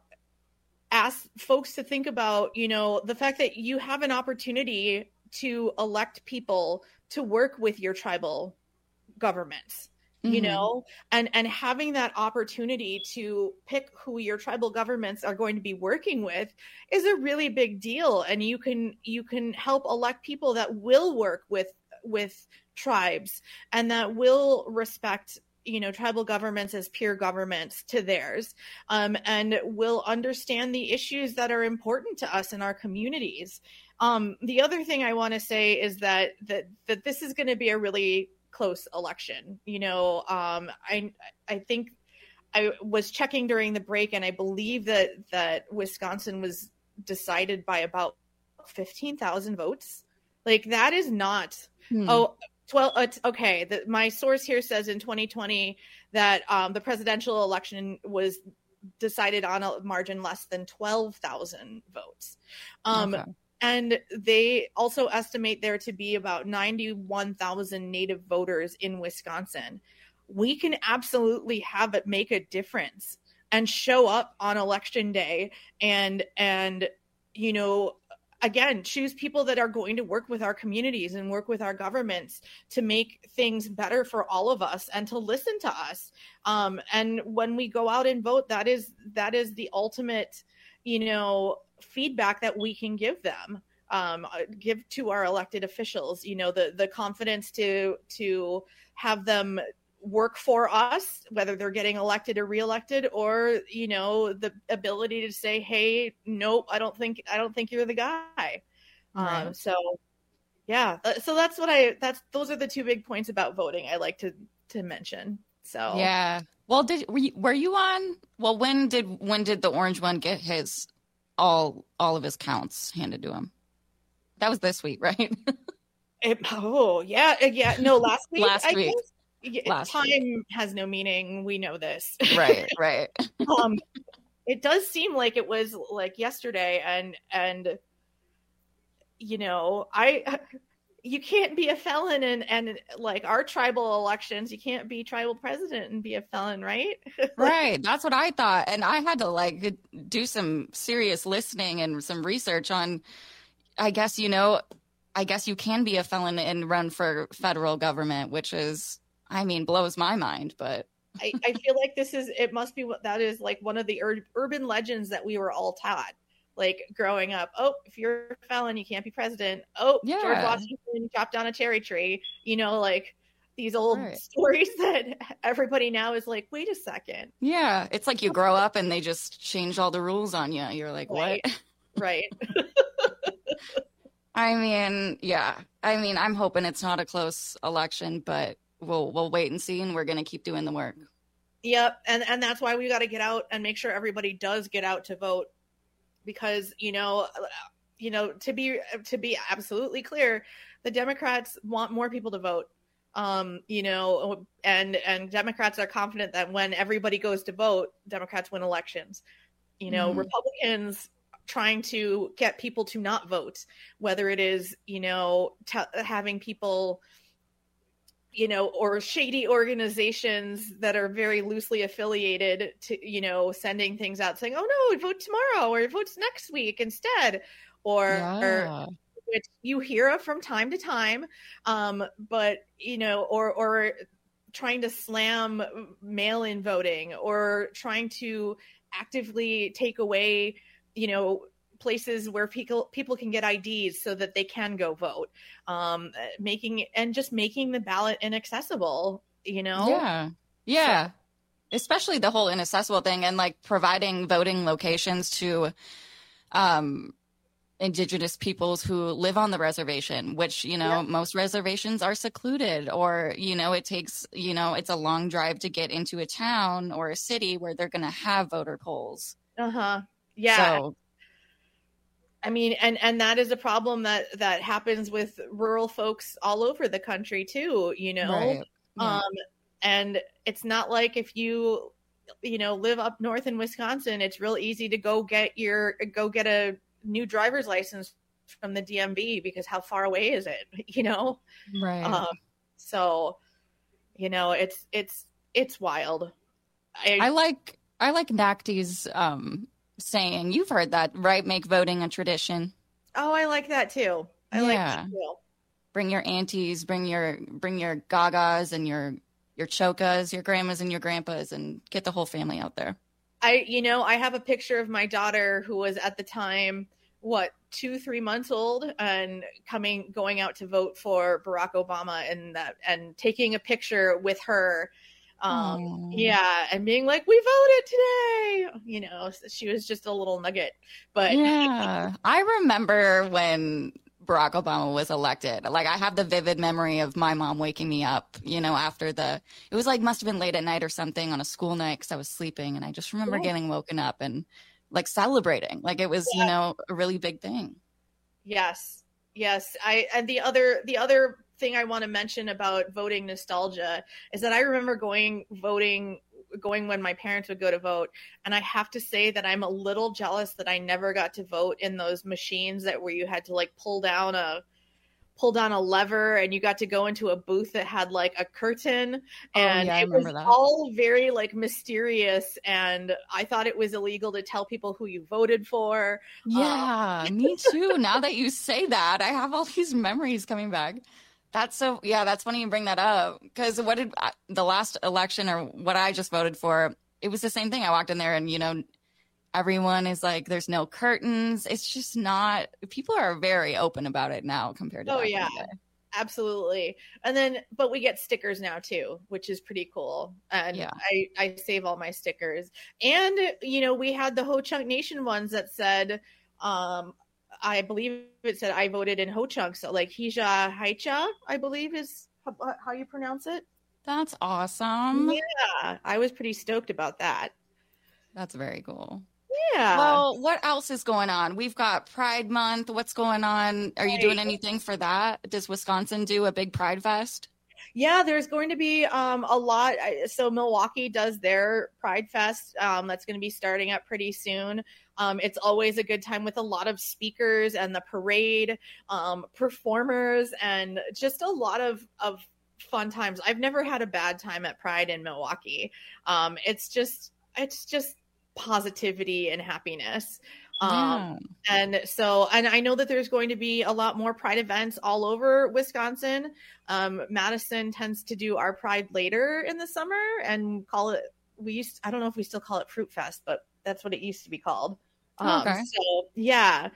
ask folks to think about, you know, the fact that you have an opportunity to elect people to work with your tribal governments, you mm-hmm. know, and and having that opportunity to pick who your tribal governments are going to be working with is a really big deal. And you can you can help elect people that will work with with tribes and that will respect, you know, tribal governments as peer governments to theirs, um, and will understand the issues that are important to us in our communities. Um, the other thing I want to say is that that that this is going to be a really close election. You know, um, I I think I was checking during the break, and I believe that that Wisconsin was decided by about fifteen thousand votes. Like, that is not hmm. oh twelve. It's okay. The, my source here says in twenty twenty that um, the presidential election was decided on a margin less than twelve thousand votes. Um, okay. And they also estimate there to be about ninety-one thousand Native voters in Wisconsin. We can absolutely have it make a difference and show up on election day and, and, you know, again, choose people that are going to work with our communities and work with our governments to make things better for all of us and to listen to us. Um, and when we go out and vote, that is, that is the ultimate, you know, feedback that we can give them, um, give to our elected officials, you know, the, the confidence to, to have them work for us, whether they're getting elected or reelected, or, you know, the ability to say, hey, nope, I don't think, I don't think you're the guy. Right. Um, so yeah, so that's what I, that's, those are the two big points about voting I like to, to mention. So, yeah. Well, did, were you, were you on, well, when did, when did the orange one get his, all all of his counts handed to him? That was this week, right? it, oh yeah yeah no last week last I week guess, last time week. Has no meaning, we know this. Right right um it does seem like it was like yesterday, and and you know, I you can't be a felon and and like our tribal elections, you can't be tribal president and be a felon, right? Right. That's what I thought. And I had to like do some serious listening and some research on, I guess, you know, I guess you can be a felon and run for federal government, which is, I mean, blows my mind, but I, I feel like this is, it must be what that is like one of the ur- urban legends that we were all taught. Like growing up, oh, if you're a felon, you can't be president. Oh, yeah. George Washington chopped down a cherry tree. You know, like these old right. stories that everybody now is like, wait a second. Yeah, it's like you grow up and they just change all the rules on you. You're like, right. what? Right. I mean, yeah. I mean, I'm hoping it's not a close election, but we'll we'll wait and see, and we're going to keep doing the work. Yep, and and that's why we got to get out and make sure everybody does get out to vote. Because, you know, you know, to be to be absolutely clear, the Democrats want more people to vote. Um, you know, and and Democrats are confident that when everybody goes to vote, Democrats win elections. You know, mm-hmm. Republicans trying to get people to not vote, whether it is, you know, t- having people, you know, or shady organizations that are very loosely affiliated to, you know, sending things out saying, oh no, vote tomorrow or vote next week instead. or, Yeah. or which you hear of from time to time, um, but you know, or or trying to slam mail-in voting, or trying to actively take away, you know, places where people people can get I Ds so that they can go vote, um, making and just making the ballot inaccessible. You know, Yeah. Yeah. So, especially the whole inaccessible thing, and like providing voting locations to um, Indigenous peoples who live on the reservation, which, you know, yeah. most reservations are secluded, or, you know, it takes, you know, it's a long drive to get into a town or a city where they're going to have voter polls. Uh-huh. Yeah. So, I mean, and, and that is a problem that, that happens with rural folks all over the country too, you know? Right. Yeah. Um, and it's not like if you, you know, live up north in Wisconsin, it's real easy to go get your, go get a new driver's license from the D M V, because how far away is it? You know? Right. Um, so, you know, it's, it's, it's wild. I, I like, I like N A C T's um, saying, you've heard that, right? Make voting a tradition. Oh, I like that too. I yeah. like that too. Bring your aunties, bring your, bring your gagas and your, your chokas, your grandmas and your grandpas, and get the whole family out there. I, you know, I have a picture of my daughter who was at the time, what, two, three months old, and coming, going out to vote for Barack Obama, and that, and taking a picture with her. Um, Aww. Yeah. And being like, we voted today, you know, she was just a little nugget, but yeah, I remember when Barack Obama was elected. Like, I have the vivid memory of my mom waking me up, you know, after the, it was like, must have been late at night or something on a school night, because I was sleeping, and I just remember yeah. getting woken up and like celebrating, like it was, yeah. you know, a really big thing. Yes. Yes. I, and the other, the other thing I want to mention about voting nostalgia is that I remember going voting going when my parents would go to vote, and I have to say that I'm a little jealous that I never got to vote in those machines that where you had to like pull down a pull down a lever, and you got to go into a booth that had like a curtain, and oh, yeah, it was that. all very like mysterious, and I thought it was illegal to tell people who you voted for. Yeah, um, me too. Now that you say that, I have all these memories coming back. That's so, yeah, that's funny you bring that up, because what did the last election, or what I just voted for, it was the same thing. I walked in there and, you know, everyone is like, there's no curtains. It's just not, people are very open about it now compared to oh, back yeah, in the day. Absolutely. And then, but we get stickers now too, which is pretty cool. And yeah. I, I save all my stickers. And, you know, we had the Ho Chunk Nation ones that said, um, I believe it said I voted in Ho Chunk. So like Hija Haicha, I believe is how, how you pronounce it. That's awesome. Yeah. I was pretty stoked about that. That's very cool. Yeah. Well, what else is going on? We've got Pride Month. What's going on? Are you doing anything for that? Does Wisconsin do a big Pride Fest? Yeah, there's going to be um, a lot. So Milwaukee does their Pride Fest. Um, that's going to be starting up pretty soon. Um, it's always a good time with a lot of speakers and the parade, um, performers, and just a lot of, of fun times. I've never had a bad time at Pride in Milwaukee. Um, it's just, it's just positivity and happiness. Um, yeah. And so, and I know that there's going to be a lot more Pride events all over Wisconsin. Um, Madison tends to do our Pride later in the summer and call it, we used, I don't know if we still call it Fruit Fest, but that's what it used to be called. Um, okay. So yeah.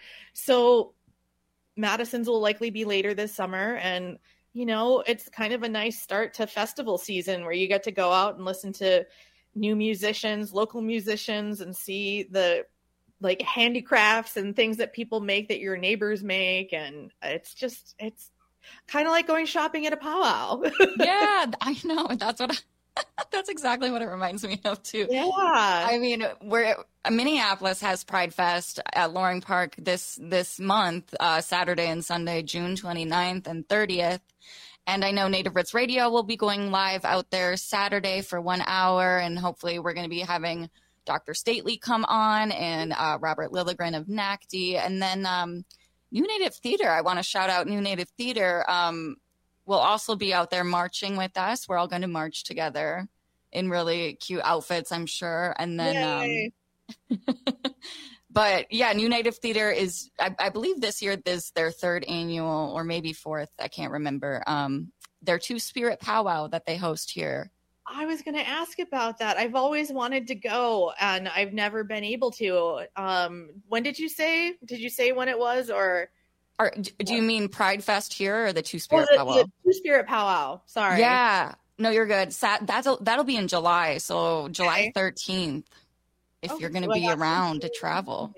So Madison's will likely be later this summer, and, you know, it's kind of a nice start to festival season where you get to go out and listen to new musicians, local musicians, and see the like handicrafts and things that people make that your neighbors make. And it's just, it's kind of like going shopping at a powwow. Yeah, I know. That's what I, that's exactly what it reminds me of too. Yeah. I mean, we're Minneapolis has Pride Fest at Loring Park this, this month, uh, Saturday and Sunday, June twenty-ninth and thirtieth. And I know Native Roots Radio will be going live out there Saturday for one hour. And hopefully we're going to be having Doctor Stately come on, and uh, Robert Lilligren of N A C T. And then um, New Native Theater. I want to shout out New Native Theater. Um, will also be out there marching with us. We're all going to march together in really cute outfits, I'm sure. And then um, But yeah, New Native Theater is, I, I believe this year is their third annual, or maybe fourth, I can't remember. Um, their Two-Spirit powwow that they host here. I was going to ask about that. I've always wanted to go, and I've never been able to. Um, when did you say? Did you say when it was, or? Or do you mean Pride Fest here, or the Two-Spirit oh, the, powwow? The Two-Spirit powwow. Sorry. Yeah. No, you're good. Sat, that'll that'll be in July, so okay. July thirteenth. If okay, you're going to be around to travel.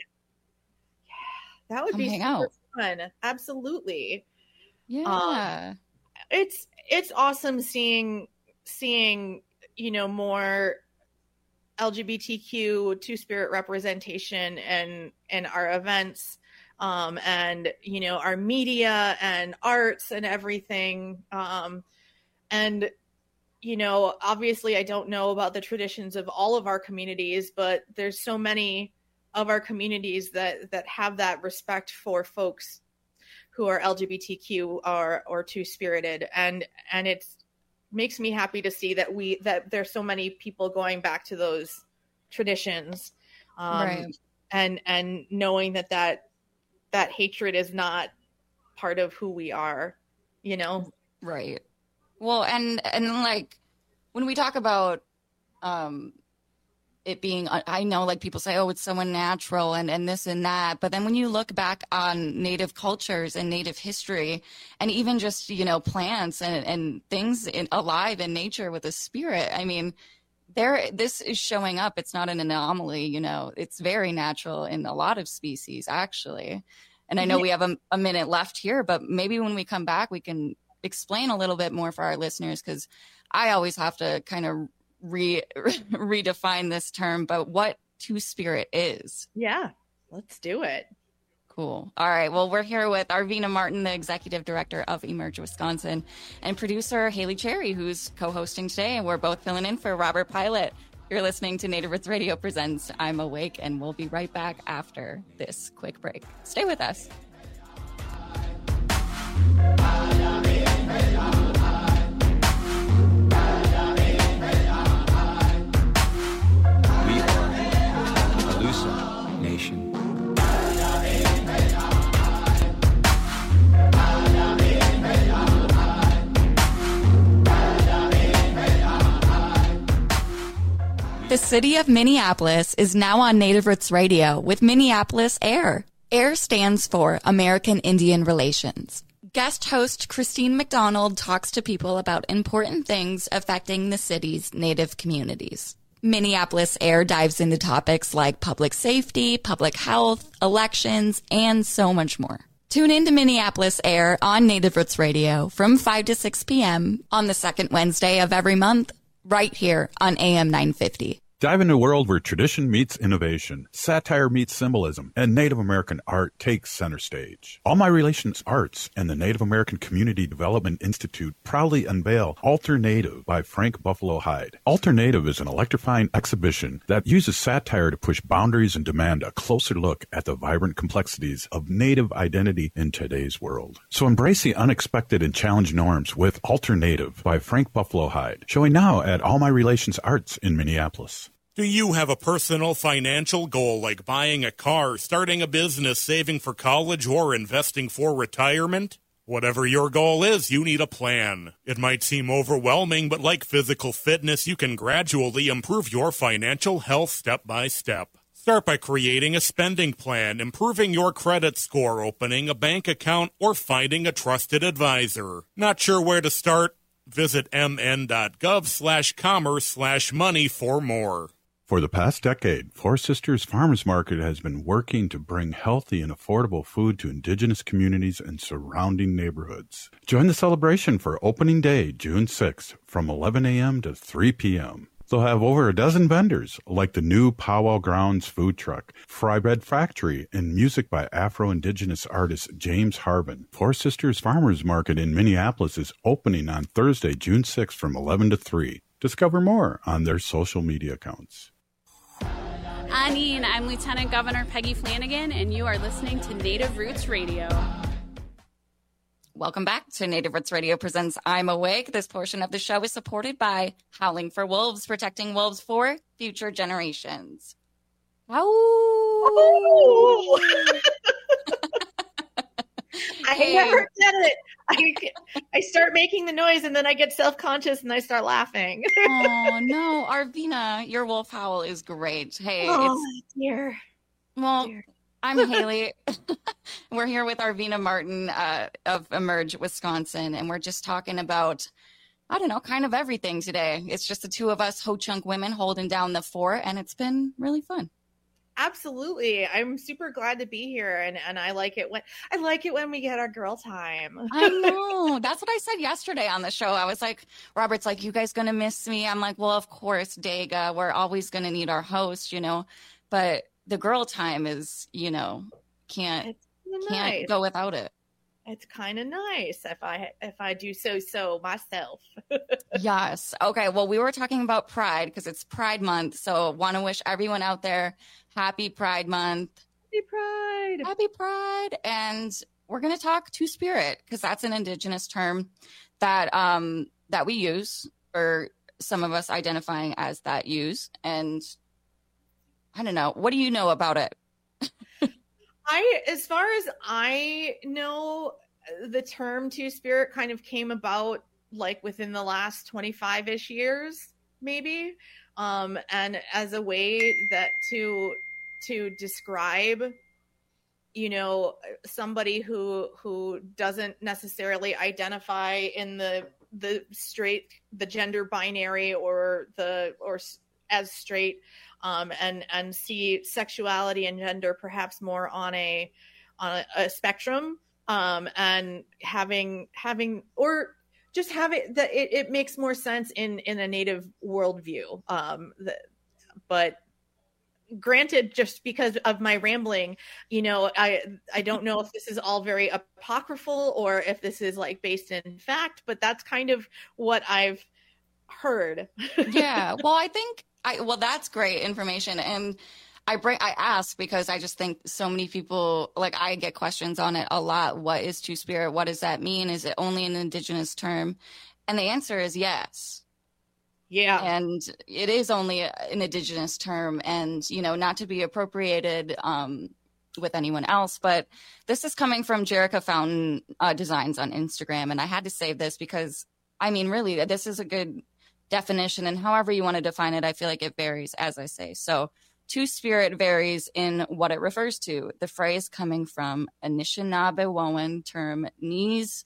Yeah, that would Come be hang super out. fun. Absolutely. Yeah. Um, it's it's awesome seeing seeing you know more L G B T Q Two-Spirit representation and and our events, um, and you know our media and arts and everything, um, and you know obviously I don't know about the traditions of all of our communities, but there's so many of our communities that that have that respect for folks who are L G B T Q or or Two-Spirited, and and it's makes me happy to see that we that there's so many people going back to those traditions, um, right. and and knowing that that that hatred is not part of who we are, you know. Right. Well, and and like when we talk about um it being, I know like people say, oh, it's so unnatural and, and this and that. But then when you look back on Native cultures and Native history, and even just, you know, plants and, and things in, alive in nature with a spirit, I mean, there, this is showing up. It's not an anomaly, you know, it's very natural in a lot of species, actually. And I know we have a, a minute left here, but maybe when we come back, we can explain a little bit more for our listeners, because I always have to kind of Re, redefine this term, but what Two-Spirit is. Yeah, let's do it. Cool. All right. Well, we're here with Arvina Martin, the executive director of Emerge Wisconsin, and producer Haley Cherry, who's co-hosting today, and we're both filling in for Robert Pilot. You're listening to Native Roots Radio presents I'm Awake, and we'll be right back after this quick break. Stay with us. Nation. The city of Minneapolis is now on Native Roots Radio with Minneapolis AIR. AIR stands for American Indian Relations. Guest host Christine McDonald talks to people about important things affecting the city's Native communities. Minneapolis AIR dives into topics like public safety, public health, elections, and so much more. Tune in to Minneapolis AIR on Native Roots Radio from five to six p.m. on the second Wednesday of every month, right here on A M nine fifty. Dive into a world where tradition meets innovation, satire meets symbolism, and Native American art takes center stage. All My Relations Arts and the Native American Community Development Institute proudly unveil Alter Native by Frank Buffalo Hyde. Alter Native is an electrifying exhibition that uses satire to push boundaries and demand a closer look at the vibrant complexities of Native identity in today's world. So embrace the unexpected and challenge norms with Alter Native by Frank Buffalo Hyde, showing now at All My Relations Arts in Minneapolis. Do you have a personal financial goal like buying a car, starting a business, saving for college, or investing for retirement? Whatever your goal is, you need a plan. It might seem overwhelming, but like physical fitness, you can gradually improve your financial health step by step. Start by creating a spending plan, improving your credit score, opening a bank account, or finding a trusted advisor. Not sure where to start? Visit mn.gov slash commerce slash money for more. For the past decade, Four Sisters Farmers Market has been working to bring healthy and affordable food to Indigenous communities and surrounding neighborhoods. Join the celebration for opening day, June sixth, from eleven a.m. to three p.m. They'll have over a dozen vendors, like the new Powwow Grounds food truck, Fry Bread Factory, and music by Afro-Indigenous artist James Harbin. Four Sisters Farmers Market in Minneapolis is opening on Thursday, June sixth from eleven to three. Discover more on their social media accounts. Anine, I'm Lieutenant Governor Peggy Flanagan, and you are listening to Native Roots Radio. Welcome back to Native Roots Radio presents I'm Awake. This portion of the show is supported by Howling for Wolves, protecting wolves for future generations. Wow. Oh. I Hey. never did it. I, I start making the noise and then I get self-conscious and I start laughing. Oh no, Arvina, your wolf howl is great. Hey, Oh, it's dear. well, Dear. I'm Haley. We're here with Arvina Martin uh, of Emerge, Wisconsin, and we're just talking about, I don't know, kind of everything today. It's just the two of us Ho-Chunk women holding down the fort, and it's been really fun. Absolutely. I'm super glad to be here and, and I like it when I like it when we get our girl time. I know. That's what I said yesterday on the show. I was like, Robert's like, you guys gonna miss me? I'm like, well, of course, Dega. We're always gonna need our host, you know. But the girl time is, you know, can't It's can't nice. go without it. It's kind of nice if I if I do so so myself. Yes. Okay. Well, we were talking about Pride because it's Pride Month. So want to wish everyone out there happy Pride Month. Happy Pride. Happy Pride. And we're going to talk Two-Spirit because that's an Indigenous term that um that we use, or some of us identifying as that use. And I don't know. What do you know about it? I, as far as I know, the term Two-Spirit kind of came about like within the last twenty-five-ish years, maybe, um, and as a way that to to describe, you know, somebody who who doesn't necessarily identify in the the straight the gender binary or the or as straight. Um, and and see sexuality and gender perhaps more on a on a, a spectrum, um, and having having or just having that it, it makes more sense in in a Native worldview. Um, the, but granted, just because of my rambling, you know, I I don't know if this is all very apocryphal or if this is like based in fact, but that's kind of what I've heard. Yeah. Well, I think I well, that's great information. And I bring I ask because I just think so many people, like, I get questions on it a lot. What is Two-Spirit? What does that mean? Is it only an Indigenous term? And the answer is yes. Yeah. And it is only an Indigenous term, and, you know, not to be appropriated um, with anyone else, but this is coming from Jerica Fountain uh, Designs on Instagram. And I had to save this because, I mean, really, this is a good definition, and however you want to define it, I feel like it varies, as I say. So Two-Spirit varies in what it refers to. The phrase coming from Anishinaabe term Nis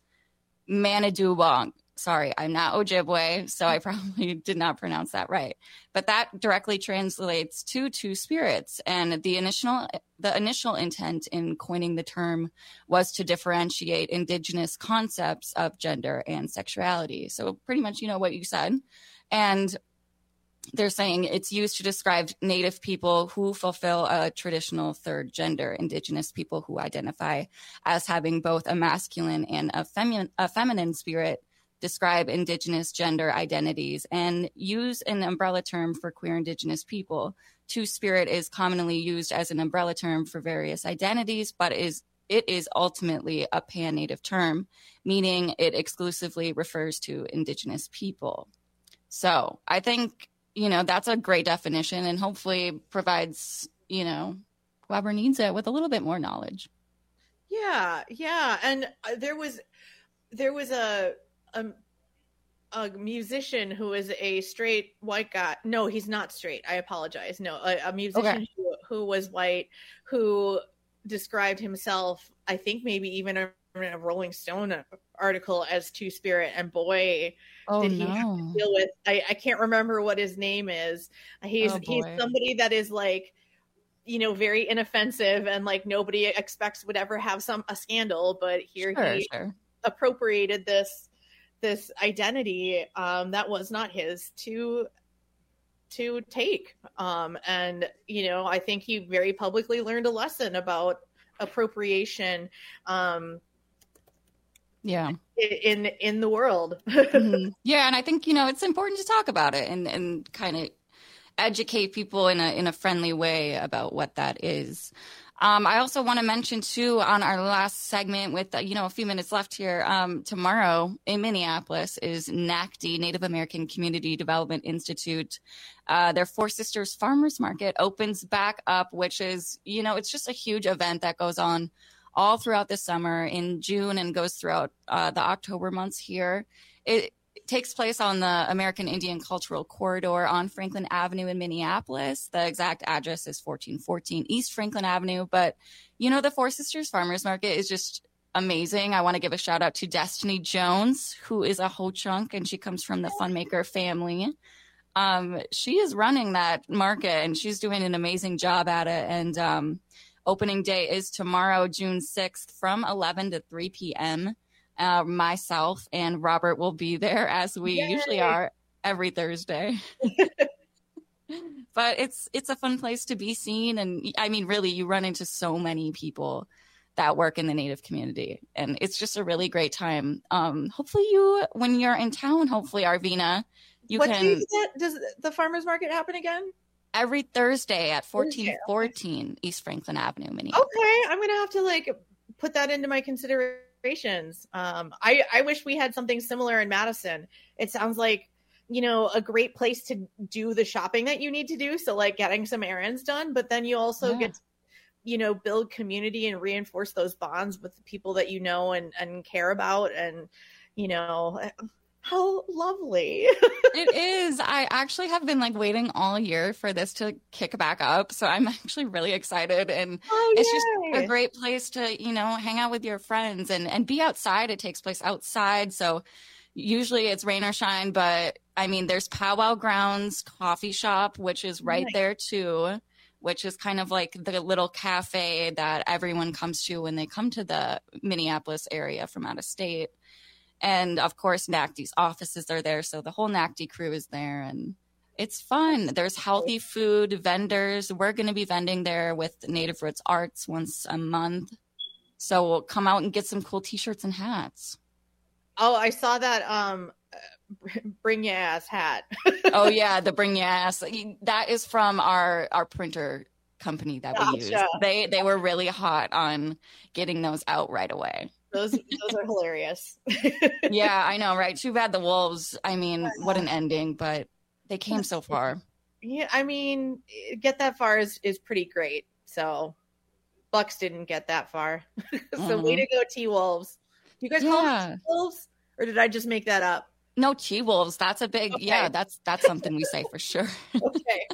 Manidubong. Sorry, I'm not Ojibwe, so I probably did not pronounce that right. But that directly translates to two spirits. And the initial the initial intent in coining the term was to differentiate Indigenous concepts of gender and sexuality. So pretty much, you know, what you said. And they're saying it's used to describe Native people who fulfill a traditional third gender, Indigenous people who identify as having both a masculine and a, femi- a feminine spirit, describe Indigenous gender identities, and use an umbrella term for queer Indigenous people. Two-Spirit is commonly used as an umbrella term for various identities, but is it is ultimately a pan-Native term, meaning it exclusively refers to Indigenous people. So I think, you know, that's a great definition, and hopefully provides, you know, whoever needs it with a little bit more knowledge. Yeah, yeah, and there was there was a a, a musician who is a straight white guy. No, he's not straight. I apologize. No, a, a musician Okay. who, who was white, who described himself, I think maybe even in a Rolling Stone article, as Two-Spirit, and boy, Oh, did he no. have to deal with. I, I can't remember what his name is. He's Oh, he's boy. somebody that is like, you know, very inoffensive, and like nobody expects would ever have some a scandal, but here Sure, he sure. appropriated this this identity um that was not his to to take, um and you know, I think he very publicly learned a lesson about appropriation um Yeah. in in the world. Mhm. Yeah, and I think, you know, it's important to talk about it and and kind of educate people in a in a friendly way about what that is. Um, I also want to mention, too, on our last segment with, uh, you know, a few minutes left here, um, tomorrow in Minneapolis is N A C D, Native American Community Development Institute. Uh, their Four Sisters Farmers Market opens back up, which is, you know, it's just a huge event that goes on all throughout the summer in June and goes throughout uh, the October months here. It takes place on the American Indian Cultural Corridor on Franklin Avenue in Minneapolis. The exact address is fourteen fourteen East Franklin Avenue. But, you know, the Four Sisters Farmers Market is just amazing. I want to give a shout out to Destiny Jones, who is a Ho-Chunk, and she comes from the Funmaker family. Um, she is running that market, and she's doing an amazing job at it. And um, opening day is tomorrow, June sixth, from eleven to three p.m., Uh, myself and Robert will be there, as we Yay. usually are every Thursday. But it's it's a fun place to be seen. And I mean, really, you run into so many people that work in the Native community. And it's just a really great time. Um, hopefully you, when you're in town, hopefully, Arvina, you what can. What day does the farmers market happen again? Every Thursday at fourteen fourteen East Franklin Avenue, Minneapolis. Okay, I'm going to have to like put that into my consideration. Um, I, I wish we had something similar in Madison. It sounds like, you know, a great place to do the shopping that you need to do. So like getting some errands done, but then you also yeah. get to, you know, build community and reinforce those bonds with the people that you know and, and care about. And, you know, how lovely. It is. I actually have been like waiting all year for this to kick back up. So I'm actually really excited. And oh, it's just a great place to, you know, hang out with your friends and, and be outside. It takes place outside. So usually it's rain or shine. But I mean, there's Powwow Grounds Coffee Shop, which is right nice. there too, which is kind of like the little cafe that everyone comes to when they come to the Minneapolis area from out of state. And, of course, N A C D's offices are there, so the whole N A C D crew is there, and it's fun. There's healthy food, vendors. We're going to be vending there with Native Roots Arts once a month. So we'll come out and get some cool T-shirts and hats. Oh, I saw that um, Bring Ya Ass hat. Oh, yeah, the Bring Ya Ass. That is from our, our printer company that gotcha. we use. They, they were really hot on getting those out right away. Those those are hilarious. Yeah, I know, right? Too bad the Wolves. I mean, what an ending, but they came so far. Yeah, I mean, get that far is, is pretty great. So Bucks didn't get that far. So mm-hmm. way to go, T-Wolves. You guys yeah. call them T-Wolves? Or did I just make that up? No, T-Wolves. That's a big, okay. yeah, that's that's something we say for sure. Okay.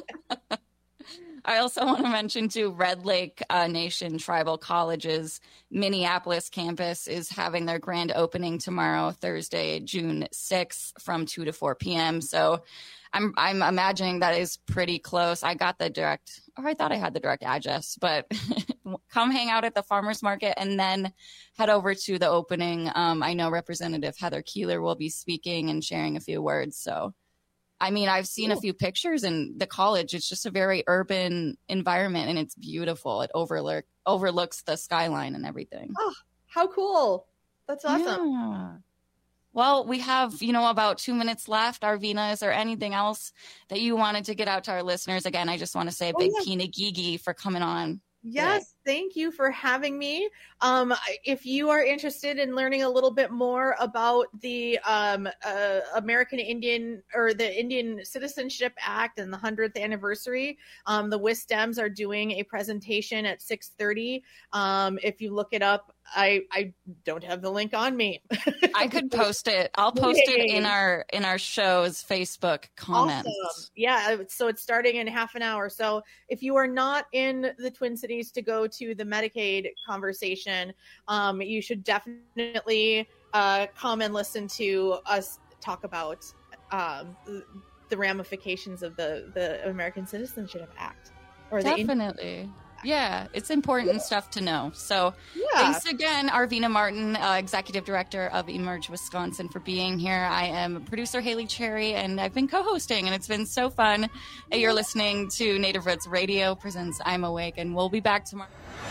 I also want to mention, too, Red Lake uh, Nation Tribal College's Minneapolis campus is having their grand opening tomorrow, Thursday, June sixth, from two to four p.m. So I'm I'm imagining that is pretty close. I got the direct, or I thought I had the direct address, but come hang out at the farmers market and then head over to the opening. Um, I know Representative Heather Keeler will be speaking and sharing a few words, so. I mean, I've seen a few pictures and the college, it's just a very urban environment and it's beautiful. It overlook, overlooks the skyline and everything. Oh, how cool. That's awesome. Yeah. Well, we have, you know, about two minutes left. Arvina, is there anything else that you wanted to get out to our listeners? Again, I just want to say a big oh, yeah. Pinagigi for coming on. Yes, thank you for having me. Um, if you are interested in learning a little bit more about the um, uh, American Indian or the Indian Citizenship Act and the hundredth anniversary, um, the W I S D E Ms are doing a presentation at six thirty. Um, if you look it up, I, I don't have the link on me. I could post it. I'll post Yay. it in our in our show's Facebook comments. Awesome. Yeah, so it's starting in half an hour. So if you are not in the Twin Cities to go to the Medicaid conversation, um, you should definitely uh, come and listen to us talk about um, the ramifications of the, the American Citizenship Act. Or Definitely. The Yeah, it's important yeah. stuff to know. So yeah. thanks again, Arvina Martin, uh, Executive Director of Emerge Wisconsin, for being here. I am producer Haley Cherry, and I've been co-hosting, and it's been so fun. Yeah. You're listening to Native Roots Radio presents I'm Awake, and we'll be back tomorrow.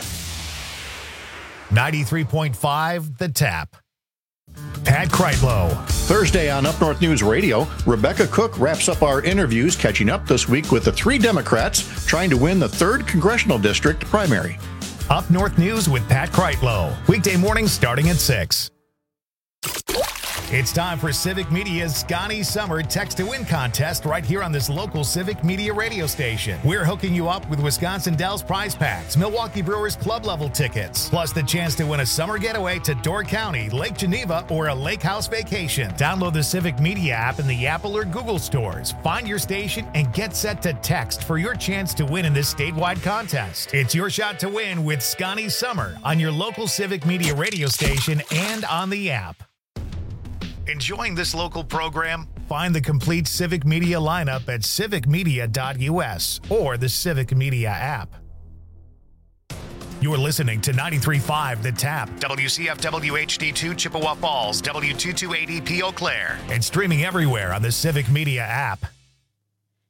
ninety-three point five The Tap. Pat Kreitlow. Thursday on Up North News Radio, Rebecca Cook wraps up our interviews, catching up this week with the three Democrats trying to win the third congressional district primary. Up North News with Pat Kreitlow. Weekday mornings starting at six. It's time for Civic Media's Scotty Summer Text to Win contest right here on this local Civic Media radio station. We're hooking you up with Wisconsin Dells prize packs, Milwaukee Brewers club level tickets, plus the chance to win a summer getaway to Door County, Lake Geneva, or a lake house vacation. Download the Civic Media app in the Apple or Google stores. Find your station and get set to text for your chance to win in this statewide contest. It's your shot to win with Scotty Summer on your local Civic Media radio station and on the app. Enjoying this local program? Find the complete Civic Media lineup at civic media dot u s or the Civic Media app. You're listening to ninety-three point five The Tap, W C F W H D two Chippewa Falls, W two two eight E P Eau Claire, and streaming everywhere on the Civic Media app.